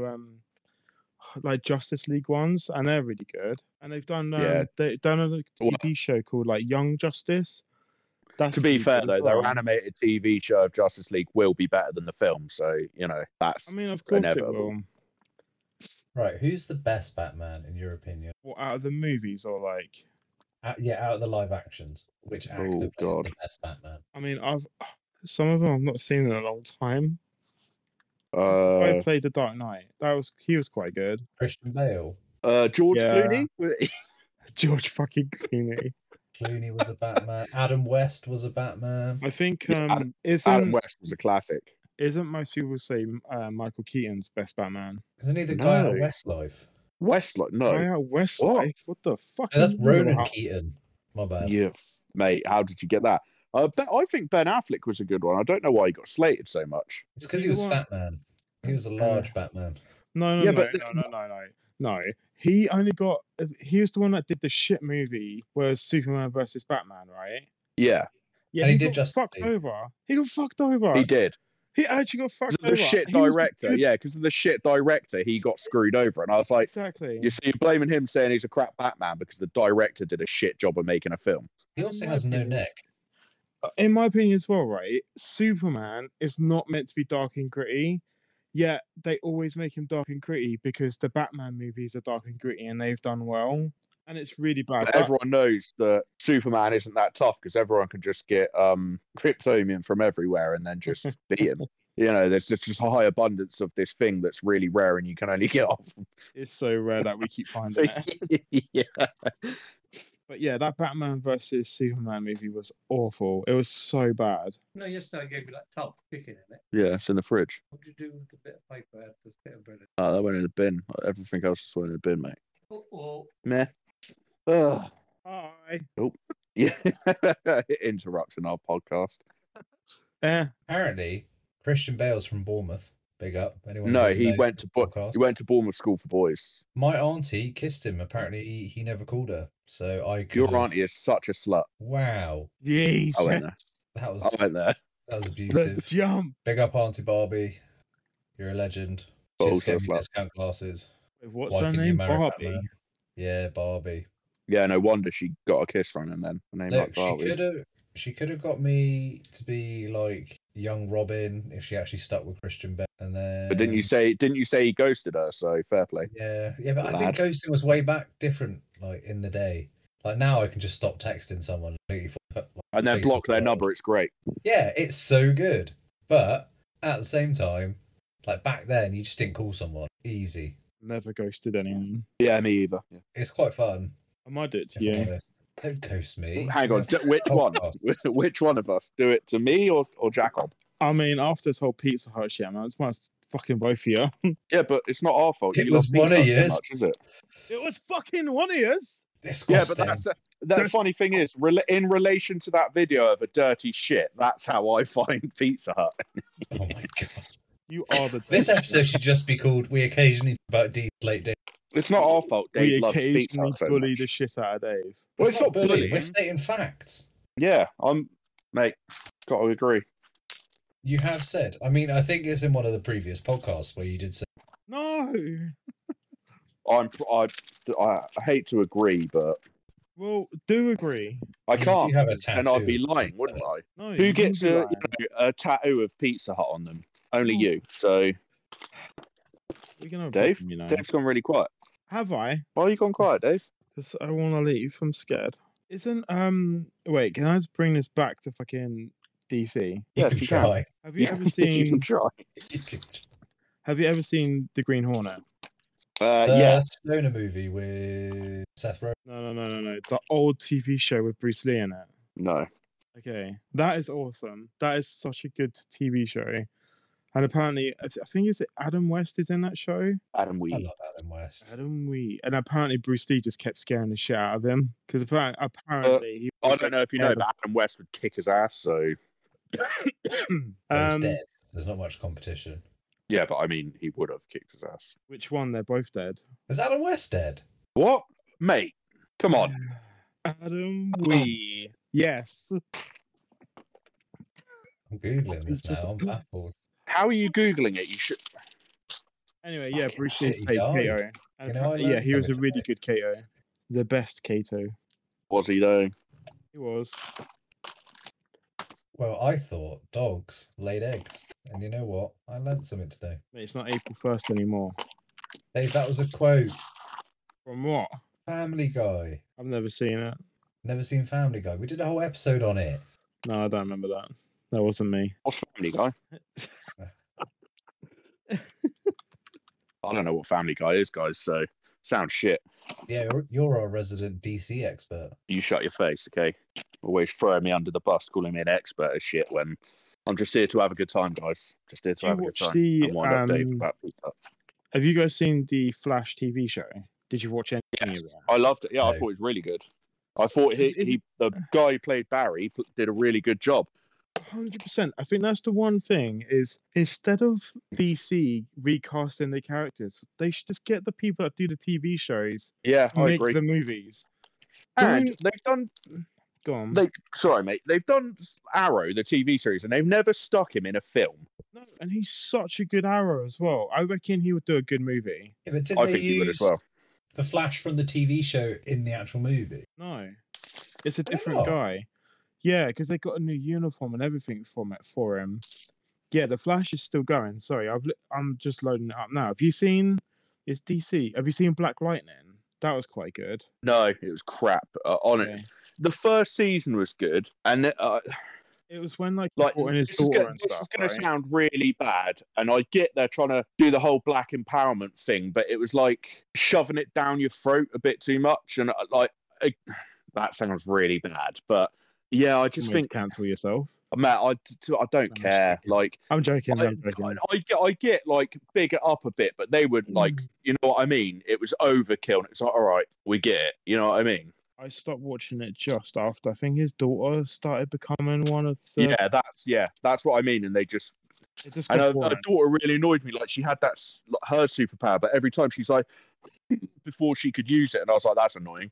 like Justice League ones, and they're really good. And they've done a TV show called like Young Justice. That's To be really fair good as though, their well. animated TV show of Justice League will be better than the film. So that's. I mean, of course it inevitable. will. Right, who's the best Batman in your opinion? What, out of the movies or like? Out of the live actions, which actor plays God. the best Batman? I mean, some of them I've not seen in a long time. Uh, I played the Dark Knight. He was quite good. Christian Bale. George Yeah. Clooney. George fucking Clooney. Clooney was a Batman. Adam West was a Batman. I think Yeah, Adam isn't West was a classic. most people say Michael Keaton's best Batman? Isn't he the guy out of No. Westlife? Westlife, no. Guy out Westlife? What the fuck? No, that's are you on Ronan about? Keaton. My bad. Yeah, Mate, how did you get that? I think Ben Affleck was a good one. I don't know why he got slated so much. It's because he was Fat Man. He was a large Batman. No, He only got. He was the one that did the shit movie where it was Superman versus Batman, right? Yeah. Yeah, And he he did got Justice fucked League. over. He got fucked over. He did. He actually got fucked Because of over. the shit He was director. good- Yeah, because of the shit director, he got screwed over. And I was like, Exactly. you see, you're blaming him saying he's a crap Batman because the director did a shit job of making a film. He also has no neck. In my opinion as well, right? Superman is not meant to be dark and gritty, yet they always make him dark and gritty because the Batman movies are dark and gritty and they've done well. And it's really bad. But everyone knows that Superman isn't that tough because everyone can just get kryptonium from everywhere and then just beat him. You know, there's just a high abundance of this thing that's really rare and you can only get off. It's so rare that we keep finding it. Yeah. But yeah, that Batman versus Superman movie was awful. It was so bad. No, yesterday I gave you that tub chicken in it. Yeah, it's in the fridge. What did you do with the bit of paper? I had this bit of bread in it. Oh, that went in the bin. Everything else just went in the bin, mate. Oh, Meh. Ugh. Hi. Yeah. Interrupting our podcast. Apparently, Christian Bale's from Bournemouth. Big up. Anyone who No, doesn't he know went this to podcast. he went to Bournemouth School for Boys. My auntie kissed him. Apparently, he never called her. So I could Your have- auntie is such a slut. Wow, Jesus. I went there. that was I went there. that was The abusive. jump. Big up, Auntie Barbie. You're a legend. But She's also a gave me slut. discount glasses. What's Why her couldn't you name? marry Barbie. Batman? Yeah, Barbie. Yeah, no wonder she got a kiss from him then. Her name Look, like Barbie. she could have got me to be like young Robin if she actually stuck with Christian Bale. And then, But didn't you say he ghosted her? So fair play. Yeah, but I think Lad. ghosting was way back different. Like in the day, like now I can just stop texting someone And then face block of the their world. number. It's great. Yeah, it's so good. But at the same time, like back then, you just didn't call someone easy. Never ghosted anyone. Yeah, me either. Yeah. It's quite fun. I might do it to If I'm you. honest. Don't ghost me. Hang on, which Oh, one? God. Which one of us? Do it to me or Jacob? I mean, after this whole Pizza Hut shit, man, it's my fucking both of you. Yeah, but it's not our fault. It You was love one of pizza so yours. much, is it? It was fucking one of yours. Yeah, but the funny thing is, in relation to that video of a dirty shit, that's how I find Pizza Hut. Oh my god. You are the This episode should just be called "We Occasionally About Deep Late Day." It's not our fault. We Dave loves Pizza occasionally Hut so bully much. the shit out of Dave. Well, it's not bullying. bullying. We're stating facts. Yeah, mate. Got to agree. You have said. I mean, I think it's in one of the previous podcasts where you did say. No. I hate to agree, but Well, do agree. I You do can't. have a And I'd be tattoo of lying, Pizza wouldn't Hut. I? No. Who you gets wouldn't be lying. a tattoo of Pizza Hut on them? Only Oh. you. So We're gonna Dave? you know. Dave's gone really quiet. Have I? Why are you gone quiet, Dave? Because I want to leave. I'm scared. Isn't Wait, can I just bring this back to fucking DC? You Yes, can you can. try. Have you ever You seen? can try. You can- Have you ever seen the Green Hornet? The Yeah. Stoner movie with Seth Rogen. No. The old TV show with Bruce Lee in it. No. Okay, that is awesome. That is such a good TV show. And apparently, I think it's Adam West is in that show. Adam I Wee. love Adam West. Adam Wee. And apparently Bruce Lee just kept scaring the shit out of him because apparently he. I was, don't know if you know, but Adam West would kick his ass. So Well, he's um, dead. There's not much competition. yeah, but I mean, he would have kicked his ass. which one? They're both dead. Is Adam West dead? What, mate? Come on. Adam Wee. Yes. I'm googling this It's just- now. I'm baffled. How are you googling it? You should. Anyway, yeah, Bruce Lee Shit, he played died. Kato. And You know, I apparently, yeah, learned he was a something really today. good Kato. The best Kato. What's he doing? He was. Well, I thought dogs laid eggs. And you know what? I learned something today. Mate, it's not April 1st anymore. Hey, that was a quote. From what? Family Guy. I've never seen it. Never seen Family Guy. We did a whole episode on it. No, I don't remember that. That wasn't me. What's Family Guy? I don't know what Family Guy is, guys. So sounds shit. Yeah, you're our resident DC expert. You shut your face, okay? Always throwing me under the bus, calling me an expert as shit when I'm just here to have a good time, guys. Just here to Did you have a good watch time. the, And wind up Dave about Pizza. Have you guys seen the Flash TV show? Did you watch any of Yes, it? I loved it. Yeah, I No. thought it was really good. I thought Is- the guy who played Barry did a really good job. 100%. I think that's the one thing is instead of DC recasting their characters, they should just get the people that do the TV shows Yeah, to I make agree. the movies. And Don't they've done. go on. Sorry, mate. They've done Arrow, the TV series, and they've never stuck him in a film. No, and he's such a good Arrow as well. I reckon he would do a good movie. Yeah, but didn't I they think he would as use well. the Flash from the TV show in the actual movie? No, it's a They're different not. guy. Yeah, because they got a new uniform and everything for him. Yeah, the Flash is still going. Sorry, I'm just loading it up now. Have you seen? It's DC. Have you seen Black Lightning? That was quite good. No, it was crap. On it, Okay. the first season was good, and It was when he like brought in his this is daughter and this stuff. is going Right? to sound really bad, and I get they're trying to do the whole black empowerment thing, but it was like shoving it down your throat a bit too much, and that sounds really bad. But yeah, I just Almost think, cancel yourself. Matt, I don't I'm care. joking. Like I'm joking. I, I'm joking. I get like big it up a bit, but they would like, you know what I mean? It was overkill. And it's like, all right, we get it. You know what I mean? I stopped watching it just after I think his daughter started becoming one of the. That's what I mean. And they just, It just and got her boring. daughter really annoyed me. Like she had her superpower, but every time she's like, before she could use it, and I was like, that's annoying.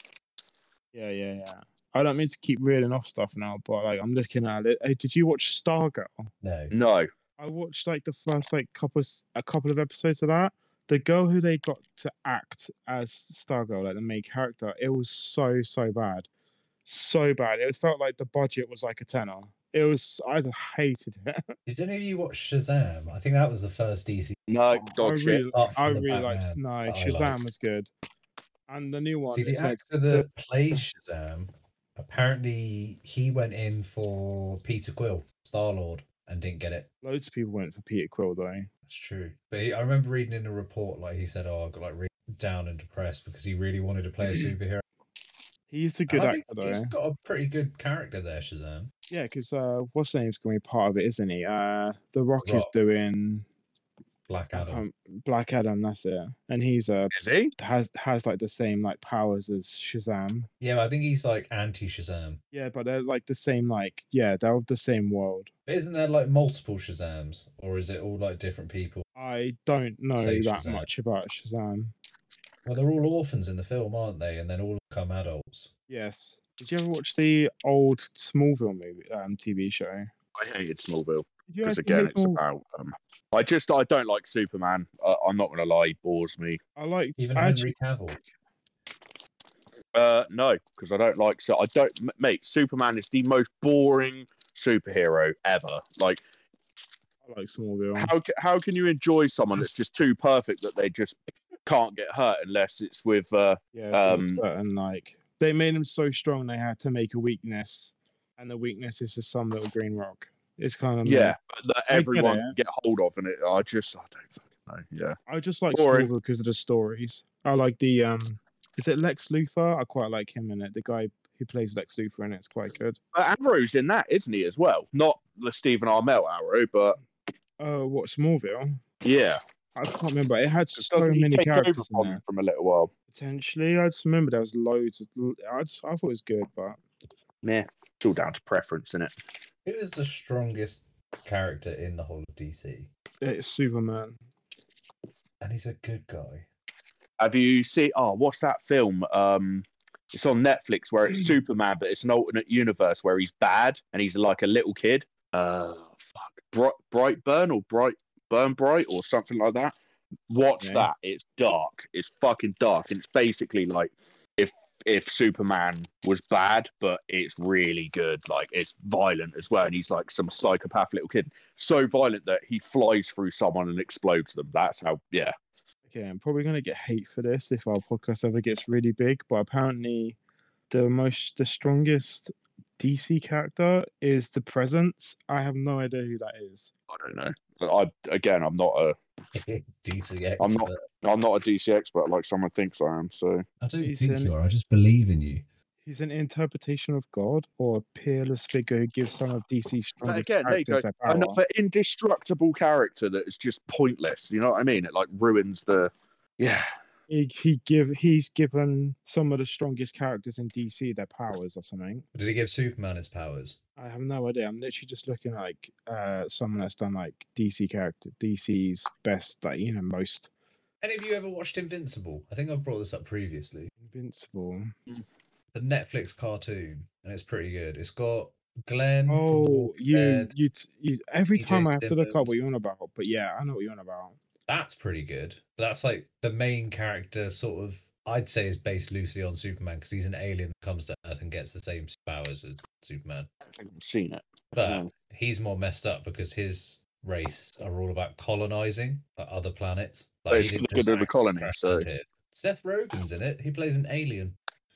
Yeah. I don't mean to keep reeling off stuff now, but like I'm looking at it. Hey, did you watch Stargirl? No. No, I watched like the first a couple of episodes of that. The girl who they got to act as Stargirl, like the main character, it was so bad, so bad. It felt like the budget was like a tenner. I hated it. Did any of you watch Shazam? I think that was the first DC. no, dog shit. Apart from I the really liked. Batman No, that I Shazam liked. was good, and the new one. See, the is like actor that plays Shazam, apparently he went in for Peter Quill, Star-Lord, and didn't get it. loads of people went for Peter Quill though. That's true. But I remember reading in a report, like he said, I got like really down and depressed because he really wanted to play a superhero. He's a And good I think actor he's though. got a pretty good character there, Shazam. Yeah, because what's the name's going to be part of it, isn't he? The Rock is Rock. doing Black Adam. Black Adam. That's it, and he's Is he? has like the same like powers as Shazam. Yeah, but I think he's like anti-Shazam. Yeah, but they're like the same. Like they're of the same world. But isn't there like multiple Shazams, or is it all like different people? I don't know Say that Shazam. much about Shazam. Well, they're all orphans in the film, aren't they? And then all become adults. Yes. Did you ever watch the old Smallville movie TV show? I hated Smallville Did you because actually again, hate it's Smallville? about. I don't like Superman. I'm not gonna lie, he bores me. I like Even actually, Henry Cavill. No, because I don't like. So I don't, mate. Superman is the most boring superhero ever. Like, I like Smallville. how can you enjoy someone that's just too perfect that they just can't get hurt unless it's with Yeah, so certain like they made him so strong they had to make a weakness, and the weakness is just some little green rock. It's kind of that I get everyone it. can get hold of, and I don't fucking know. Yeah, I just like Boring. Smallville because of the stories. I like the is it Lex Luthor? I quite like him in it. The guy who plays Lex Luthor in it's quite good. but Arrow's in that, isn't he as well? Not the Stephen Amell Arrow, but What Smallville? yeah, I can't remember. It had so doesn't he many take over characters in from, there. from a little while? Potentially, I just remember there was loads. I thought it was good, but Meh, it's all down to preference, isn't it? Who is the strongest character in the whole of DC? it's Superman. And he's a good guy. Have you seen? Oh, what's that film? It's on Netflix where it's Superman, but it's an alternate universe where he's bad and he's like a little kid. Brightburn or Burn Bright or something like that. Watch Okay. that. It's dark. It's fucking dark, and it's basically like if Superman was bad, but it's really good. Like it's violent as well, and he's like some psychopath little kid, so violent that he flies through someone and explodes them. That's how. Yeah. Okay, I'm probably gonna get hate for this if our podcast ever gets really big, but apparently the strongest DC character is the Presence. I have no idea who that is. I don't know. I'm not a DC expert. I'm not a DC expert like someone thinks I am. So I don't He's think in- you are. I just believe in you. He's an interpretation of God or a peerless figure who gives some of DC's but strongest again, there you go. characters their power. Another indestructible character that is just pointless. You know what I mean? It like ruins the. Yeah. He's given some of the strongest characters in DC their powers or something. Did he give Superman his powers? I have no idea. I'm literally just looking at, like someone that's done like DC's best, like most Any of you ever watched Invincible? I think I've brought this up previously. Invincible. The Netflix cartoon, and it's pretty good. It's got Glenn. from The Oh, Walking you Dead. every TJ time I have to look up Simmons. what you're on about, but yeah, I know what you're on about. That's pretty good. But that's like the main character, sort of. I'd say is based loosely on Superman because he's an alien that comes to Earth and gets the same powers as Superman. I don't think I've seen it. But he's more messed up because his race are all about colonizing other planets. But it's he for didn't the just good of the actually colony, crash so land here. Seth Rogen's in it. He plays an alien.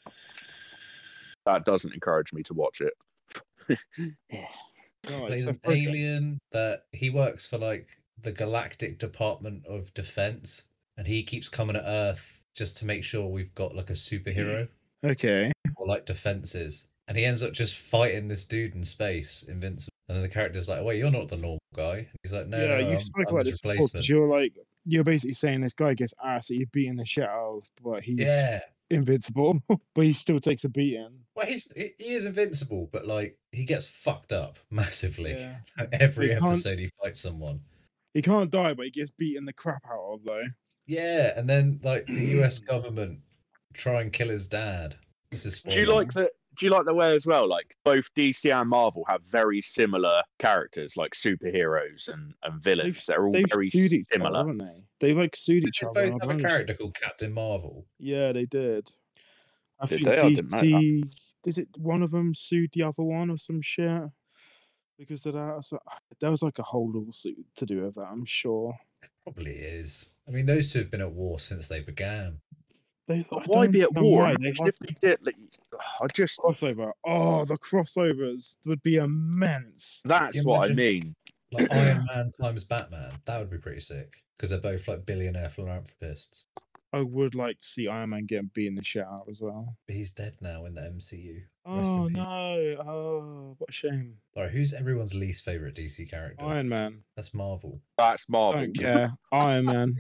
that doesn't encourage me to watch it. No, Plays an alien that he works for like the Galactic Department of Defense, and he keeps coming to Earth just to make sure we've got like a superhero Okay. or like defenses. And he ends up just fighting this dude in space, Invincible. And then the character's like, "Wait, you're not the normal guy." And he's like, "No, Yeah, no, you I'm spoke his about this before replacement." because you're basically saying this guy gets ass that you're beating the shit out of, but he's Yeah. invincible, but he still takes a beating. Well, he is invincible, but like he gets fucked up massively. Yeah. Every He can't- episode he fights someone. He can't die, but he gets beaten the crap out of though. Yeah, and then like the US government try and kill his dad. This is Do you spoilers. like the? Do you like the way as well? Like both DC and Marvel have very similar characters, like superheroes and villains. They're all They've very sued each other, similar. haven't they? They like sued each They other. both on have a bunch. character called Captain Marvel. Yeah, they did. I Did think they? I didn't know that. DC. Is it one of them sued the other one or some shit? Because of that, so, there was like a whole lawsuit to do with that. I'm sure. It probably is. I mean, those two have been at war since they began. I But why don't be at know war? why. Imagine They if they did. Like, I just. crossover. Oh, the crossovers would be immense. That's You what I imagine- mean. Like Iron Man times Batman. That would be pretty sick. Because they're both like billionaire philanthropists. I would like to see Iron Man getting beaten the shit out as well. But he's dead now in the MCU. Rest Oh in peace. no! Oh, what a shame. Sorry, who's everyone's least favorite DC character? Iron Man. That's Marvel. That's Marvel. Don't care. Iron Man.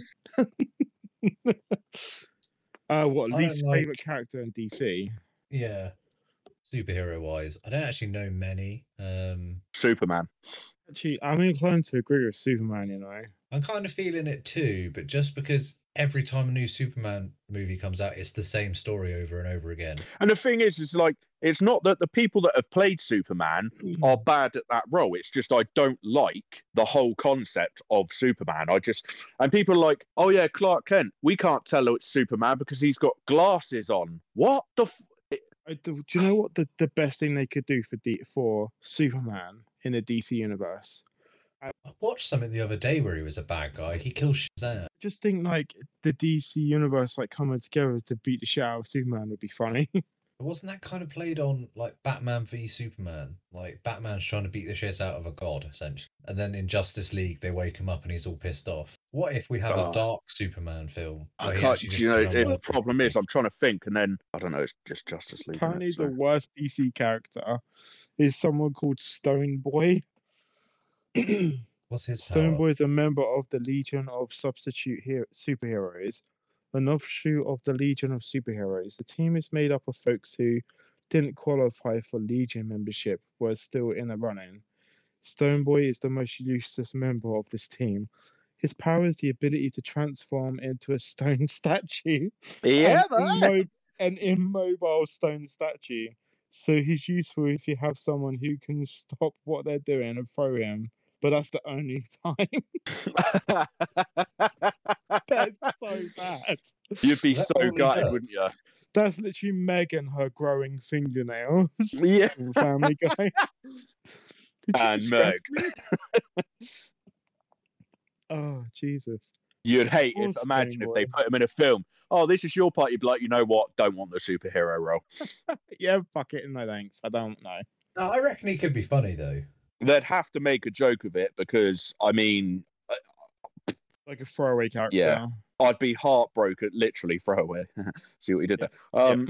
What I least don't like- favorite character in DC? Yeah. Superhero wise, I don't actually know many. Superman. Actually, I'm inclined to agree with Superman. I'm kind of feeling it too, but just because every time a new Superman movie comes out, it's the same story over and over again. And the thing is like it's not that the people that have played Superman are bad at that role. It's just I don't like the whole concept of Superman. And people are like, oh yeah, Clark Kent. We can't tell it's Superman because he's got glasses on. What the? Do you know what the best thing they could do for Superman in the DC universe? I watched something the other day where he was a bad guy. He kills Shazam. Just think like the DC universe like coming together to beat the shit out of Superman would be funny. Wasn't that kind of played on like Batman v Superman? Like Batman's trying to beat the shit out of a god, essentially. And then in Justice League, they wake him up and he's all pissed off. What if we have a dark Superman film? I where he can't. actually just You know, goes on the world problem is I'm trying to think, and then I don't know. It's just Justice League. isn't Apparently, it? the worst DC character is someone called Stone Boy. What's his Stone power? Boy is a member of the Legion of Substitute Superheroes, an offshoot of the Legion of Superheroes. The team is made up of folks who didn't qualify for Legion membership, were still in the running. Stone Boy is the most useless member of this team. His power is the ability to transform into a stone statue. Yeah, An immobile stone statue. So he's useful if you have someone who can stop what they're doing and throw him. But that's the only time. That's so bad. You'd be Is that so all he gutted, does? wouldn't you? That's literally Meg and her growing fingernails. Yeah. From Family Guy. Did you And scratch Meg. me? Oh, Jesus. You'd hate Poor if, imagine Stone if they Boy. put him in a film. Oh, this is your part. You'd be like, you know what? Don't want the superhero role. Yeah, fuck it. No thanks. I don't know. No, I reckon he could be funny though. They'd have to make a joke of it because, I mean, Like a throwaway character. Yeah. I'd be heartbroken, literally throwaway. See what he did there.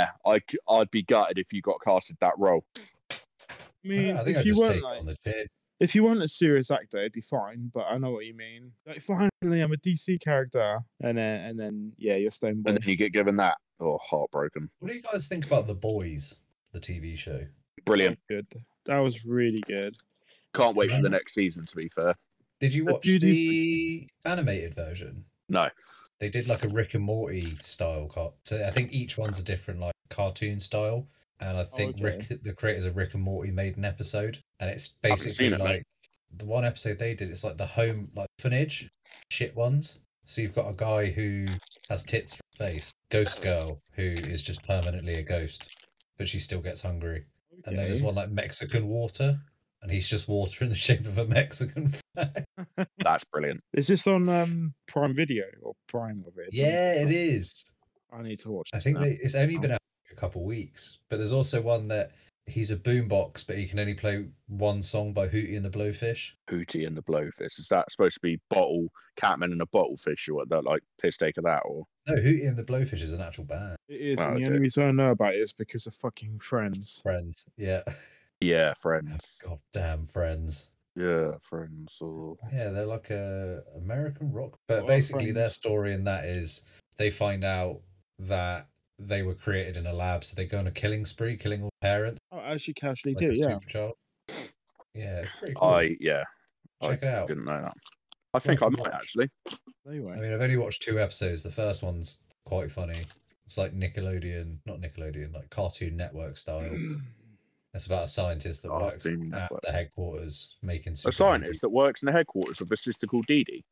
I'd be gutted if you got casted that role. I mean, I think if I'd you just weren't take like, it on the chin. If you weren't a serious actor, it'd be fine. But I know what you mean. Like, finally, I'm a DC character, and then yeah, you're Stone Boy. And then you get given that. Oh, heartbroken. What do you guys think about The Boys, the TV show? Brilliant. That was good. That was really good. Can't wait for the next season, to be fair. Did you The watch beauty's- the animated version? No. They did like a Rick and Morty style cut. So I think each one's a different like cartoon style. And I think okay. the creators of Rick and Morty made an episode, and it's haven't basically seen it, mate. like the one episode they did. It's like the home like orphanage shit ones. So you've got a guy who has tits for a face, ghost girl who is just permanently a ghost, but she still gets hungry. And then there's Okay. one like Mexican water, and he's just water in the shape of a Mexican flag. That's brilliant. Is this on Prime Video or Prime of it? Yeah, it is. I need to watch. I This think now. it's only been out a couple weeks, but there's also one that he's a boombox, but he can only play one song by Hootie and the Blowfish. Hootie and the Blowfish. Is that supposed to be Catman and a Bottlefish, or what? That like piss take of that, or No, Hootie and the Blowfish is an actual band. It is, Wow, and the okay. only reason I know about it is because of fucking Friends. Friends, yeah. yeah, Friends. God damn Friends. Yeah, Friends. Or Yeah, they're like a American rock. But Well, basically their Friends. story in that is they find out that they were created in a lab, so they go on a killing spree, killing all parents. Oh, I actually casually Like do, a yeah. super child. Yeah, it's pretty cool. I Check it out. didn't know that. I think I Worth a might watch. actually. Anyway, I mean, I've only watched 2 episodes. The first one's quite funny. It's like Nickelodeon, not Nickelodeon, like Cartoon Network style. It's about a scientist that works Cartoon at Network. the headquarters making A super scientist that works in the headquarters of a sister called Dee Dee.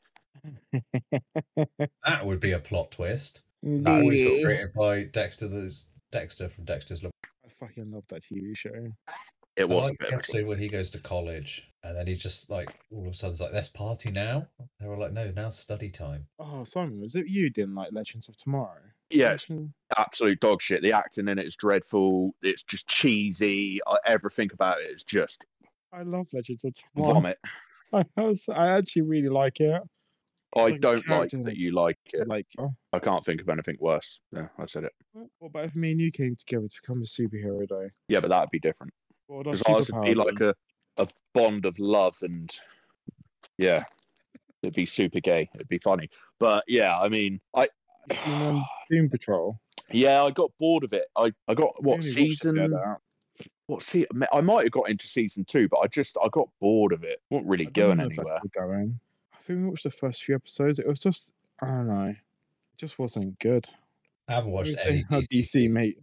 babies. That would be a plot twist. Dee That would be Dee. created by Dexter from Dexter's Lab. I fucking love that TV show. It I was like a bit the of a episode when he goes to college and then he just like all of a sudden's like, let's party now. They were like, no, now's study time. Oh, Simon, was it you didn't like Legends of Tomorrow? Yeah, it's Legend- absolute dog shit. The acting in it is dreadful. It's just cheesy. Everything about it is just I love Legends of Tomorrow. vomit. I actually really like it. I Like, don't like characters that are- you like it. Like, oh, I can't think of anything worse. Yeah, I said it. what about if me and you came together to become a superhero, though? Yeah, but that'd be different. What would our Because ours would be superpower like be? a bond of love, and yeah, it'd be super gay. It'd be funny. But yeah, I mean, You seen, Doom Patrol. yeah, I got bored of it. I got We what only watched it the season? other- What see? I might have got into season 2, but I got bored of it. Wasn't really I don't going know if that's anywhere. still going. I think we watched the first few episodes. It was just, I don't know, it just wasn't good. I haven't We watched were saying any how DC, mate.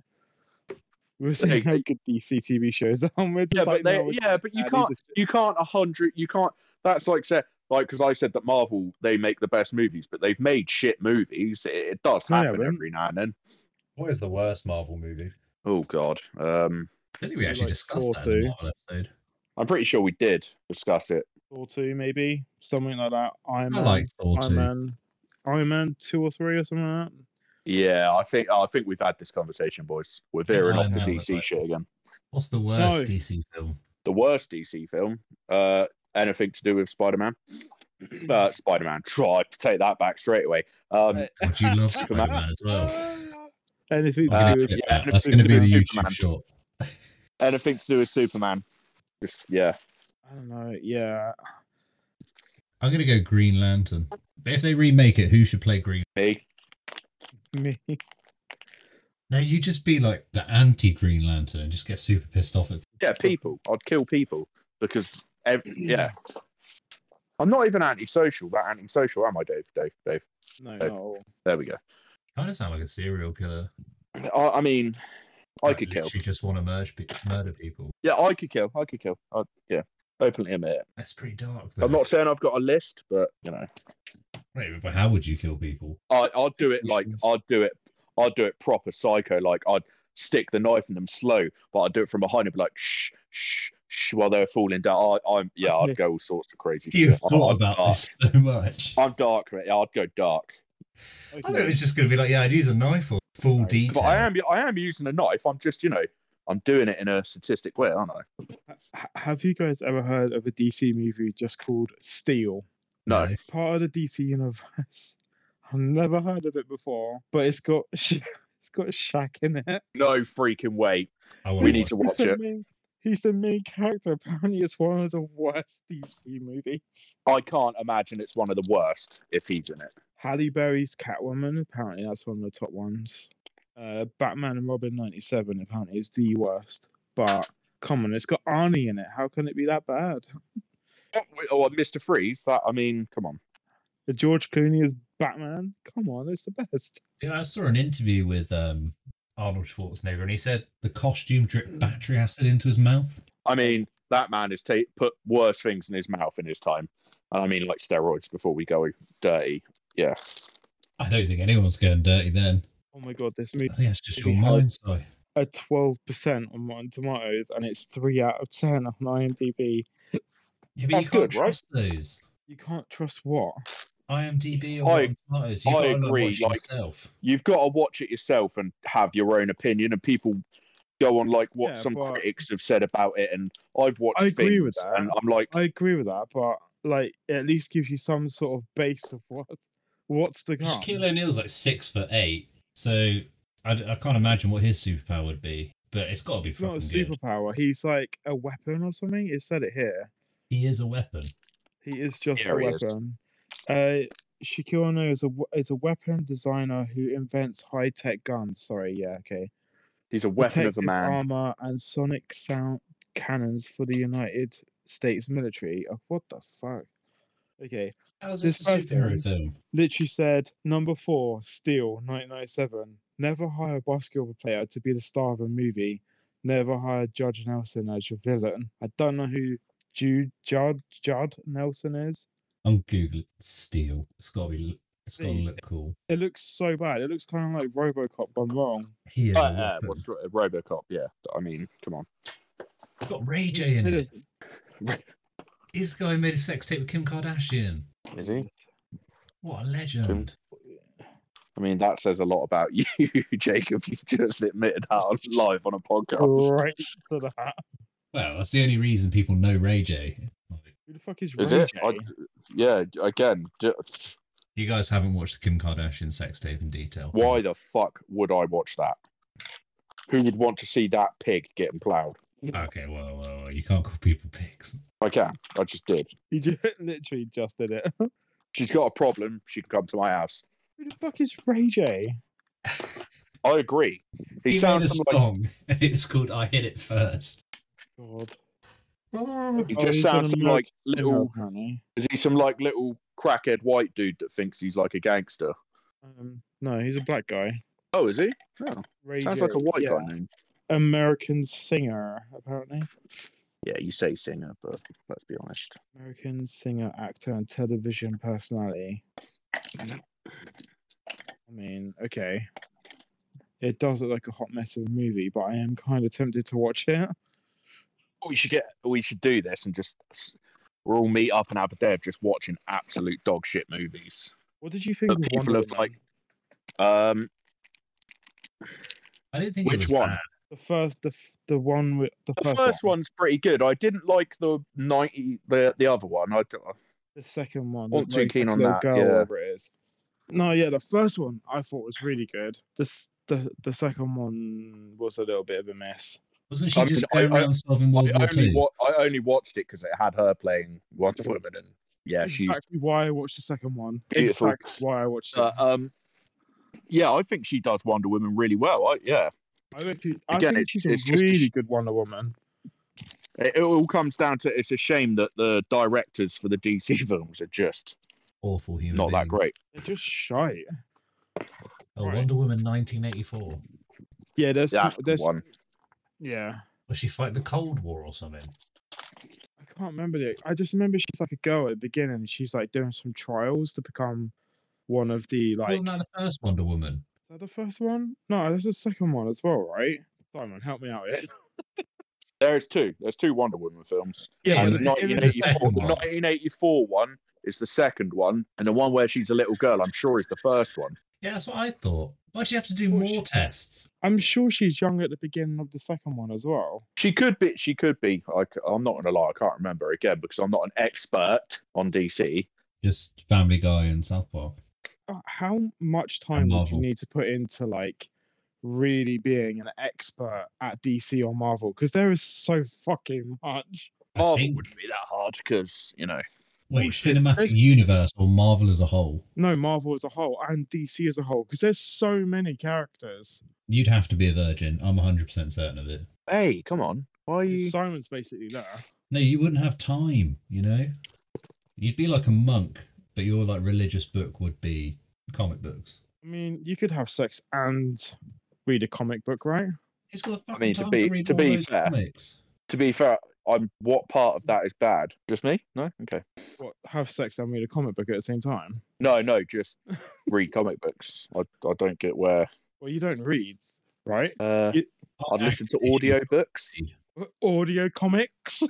We were saying how good DC TV shows are. And we're just Yeah, like, but no, we're yeah, but you these can't. are shit. You can't 100. You can't. That's like say like because I said that Marvel they make the best movies, but they've made shit movies. It does No, they happen haven't. every now and then. What is the worst Marvel movie? Oh God. I think we actually like discussed Thor that in the 2. Marvel episode. I'm pretty sure we did discuss it. Thor 2, maybe something like that. Iron I Man, like Thor Iron 2. Man, Iron Man 2 or 3 or something like that. Yeah, I think we've had this conversation, boys. We're veering off Iron the Man was DC like- shit again. What's the worst No. DC film? The worst DC film. Anything to do with Spider-Man. Spider-Man. Try to take that back straight away. Would you love Superman. Spider-Man as well? Anything to I'm do gonna with clip yeah, that. That's anything going to to be do the with YouTube Superman. short. Anything to do with Superman. Just yeah. I don't know. Yeah, I'm going to go Green Lantern. But if they remake it, who should play Green? Me. me. No, you just be like the anti-Green Lantern and just get super pissed off at. Yeah, people. I'd kill people because yeah. I'm not even antisocial. That antisocial, am I, Dave? No, not at all. There we go. Kind of sound like a serial killer. I mean, I Like, could kill. literally just want to murder people. Yeah, I could kill. I'd, yeah, openly admit it. That's pretty dark. Though. I'm not saying I've got a list, but you know, Wait, but how would you kill people? I'd do it like I'd do it proper psycho. Like I'd stick the knife in them slow, but I'd do it from behind and be like shh, shh, shh, while they're falling down. I'd go all sorts of crazy You've shit. thought I'm about dark. this so much. I'm dark, mate. I'd go dark. I thought it was just going to be like, yeah, I'd use a knife or full But detail. But I am using a knife. I'm just, I'm doing it in a statistic way, aren't I? Have you guys ever heard of a DC movie just called Steel? No. It's part of the DC universe. I've never heard of it before, but it's got it's got Shaq in it. No freaking way. I wanna We need watch to it. watch It's it. amazing. He's the main character. Apparently, it's one of the worst DC movies. I can't imagine it's one of the worst if he's in it. Halle Berry's Catwoman. Apparently, that's one of the top ones. Batman and Robin '97. Apparently, is the worst. But come on, it's got Arnie in it. How can it be that bad? Or Mr. Freeze. That, I mean, come on. George Clooney as Batman. Come on, it's the best. Yeah, I saw an interview with Arnold Schwarzenegger, and he said the costume dripped battery acid into his mouth. I mean, that man has put worse things in his mouth in his time. And I mean, like steroids before we go dirty. Yeah. I don't think anyone's going dirty then. Oh my god, this movie I think that's just your Movie has- mindset. a 12% on Rotten Tomatoes, and it's 3 out of 10 on IMDb. Yeah, but That's you can't good, right? trust those. You can't trust what? IMDb or I- Rotten Tomatoes. You I gotta agree, watch it like- yourself. You've got to watch it yourself and have your own opinion. And people go on like what Yeah, some but- critics have said about it. And I've watched I agree with things that. and I'm like, I agree with that, but like it at least gives you some sort of base of what's to come. Shaquille O'Neal's like 6'8", so I can't imagine what his superpower would be. But it's got to be It's not a fucking good. superpower. He's like a weapon or something. It said it here. He is a weapon. He is just Here a he is. weapon. Shaquille O'Neal is a weapon designer who invents high-tech guns. Sorry, yeah, okay. he's a weapon of a Protective man. armor and sonic sound cannons for the United States military. Oh, what the fuck? Okay, How is This this a person- superhero film? literally said number 4, Steel, 1997. Never hire a basketball player to be the star of a movie. Never hire Judge Nelson as your villain. I don't know who Judd Nelson is. I'm Google Steel. It's got to Please. look cool. It looks so bad. It looks kind of like RoboCop gone wrong. He is a weapon. What's RoboCop? Yeah, I mean, come on. It's got Ray He J in said it. He's the guy who made a sex tape with Kim Kardashian. Is he? What a legend. I mean, that says a lot about you, Jacob. You've just admitted that on live on a podcast. Right to that. Well, that's the only reason people know Ray J. Like, Who the fuck is Is Ray it? J? Yeah, again, you guys haven't watched the Kim Kardashian sex tape in detail. why the fuck would I watch that? Who would want to see that pig getting ploughed? Okay, well, you can't call people pigs. I can. I just did. He literally just did it. She's got a problem. She can come to my house. Who the fuck is Ray J? I agree. He He made a sounds like song, and it's called "I Hit It First." God. he Oh, just he's an sounds some like American singer, little. apparently. Is he some like little crackhead white dude that thinks he's like a gangster? No, he's a black guy. Oh, is he? Oh, Ray sounds J, like a white yeah. guy name. American singer, apparently. Yeah, you say singer, but let's be honest. American singer, actor, and television personality. I mean, okay. It does look like a hot mess of a movie, but I am kind of tempted to watch it. We should do this and just we'll all meet up and have a day of just watching absolute dog shit movies. What did you think But of people Wonder have, Woman? like, I didn't think it Which was one? bad. the one with the the first one. one's pretty good. I didn't like the the other one. The second one. Wasn't with, too like, keen the on little that, girl, yeah. whatever it is. No, yeah, the first one I thought was really good. The second one was a little bit of a mess. Wasn't she I just mean, going around solving World War II? I only watched it because it had her playing Wonder Woman, and yeah, she's exactly why I watched the second one. Beautiful. Exactly why I watched it. yeah, I think she does Wonder Woman really well. I I again, think she's a it's just a really good Wonder Woman. it all comes down to it's a shame that the directors for the DC films are just Awful human not that beings. great. They're just shy. Oh, Right. Wonder Woman 1984. Yeah, there's That's the there's one. yeah. Was she fight the Cold War or something? I can't remember I just remember she's like a girl at the beginning. And she's like doing some trials to become one of the like. Wasn't that the first Wonder Woman? Is that the first one? No, there's the second one as well, right? Simon, help me out here. There's two. There's two Wonder Woman films. Yeah, And but the the beginning- 1984, second the one. 1984 one is the second one, and the one where she's a little girl, I'm sure, is the first one. Yeah, that's what I thought. Why'd you have to do Well, more tests? I'm sure she's young at the beginning of the second one as well. She could be. She could be. I'm not gonna lie. I can't remember again because I'm not an expert on DC. Just Family Guy and South Park. How much time would you Marvel. need to put into like really being an expert at DC or Marvel because there is so fucking much. Marvel think- wouldn't be that hard because Wait, Bullshit. cinematic There's- universe or Marvel as a whole? No, Marvel as a whole and DC as a whole because there's so many characters. You'd have to be a virgin. I'm 100% certain of it. hey, come on, why are you? Simon's basically there. No, you wouldn't have time, you know? You'd be like a monk, but your like religious book would be comic books. I mean, you could have sex and read a comic book, right? He's got the fucking mean, time to read to all be those fair, comics. To be fair, what part of that is bad? Just me? No, okay. What, have sex and read a comic book at the same time? No, just read comic books. I don't get where. Well, you don't read, right? I'd listen to audio books. Audio comics.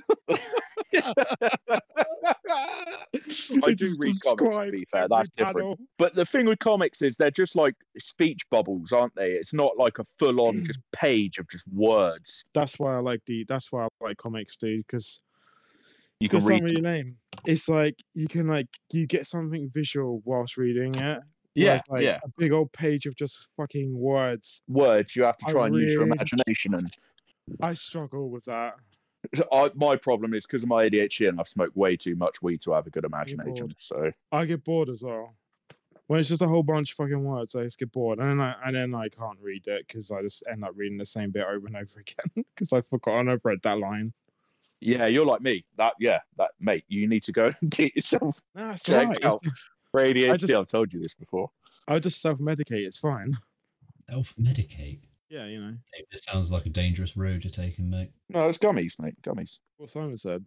I do read comics, to be fair, that's different. But the thing with comics is they're just like speech bubbles, aren't they? It's not like a full-on just page of just words. That's why I like comics, dude, because You can read. really lame. It's like you can you get something visual whilst reading it. Yeah, whereas, yeah. A big old page of just fucking words. Words, you have to I try and use your really- imagination. And I struggle with that. my problem is because of my ADHD and I've smoked way too much weed to have a good imagination. bored. So I get bored as well. When it's just a whole bunch of fucking words, I just get bored, and then I can't read it because I just end up reading the same bit over and over again because I've forgotten I've read that line. yeah, you're like me. That mate, you need to go and get yourself That's checked right. out. For ADHD, just- I've told you this before. I just self-medicate. It's fine. Self-medicate. Yeah, you know Hey, this sounds like a dangerous road you're taking, mate. No, it's gummies, mate. Gummies. what Simon said.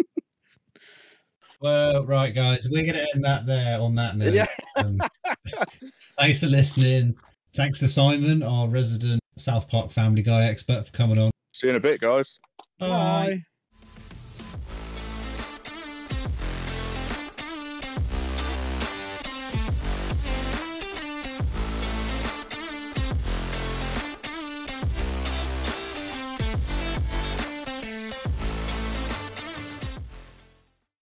Well, right, guys, we're going to end that there on that note. Yeah. Thanks for listening. Thanks to Simon, our resident South Park Family Guy expert, for coming on. See you in a bit, guys. Bye.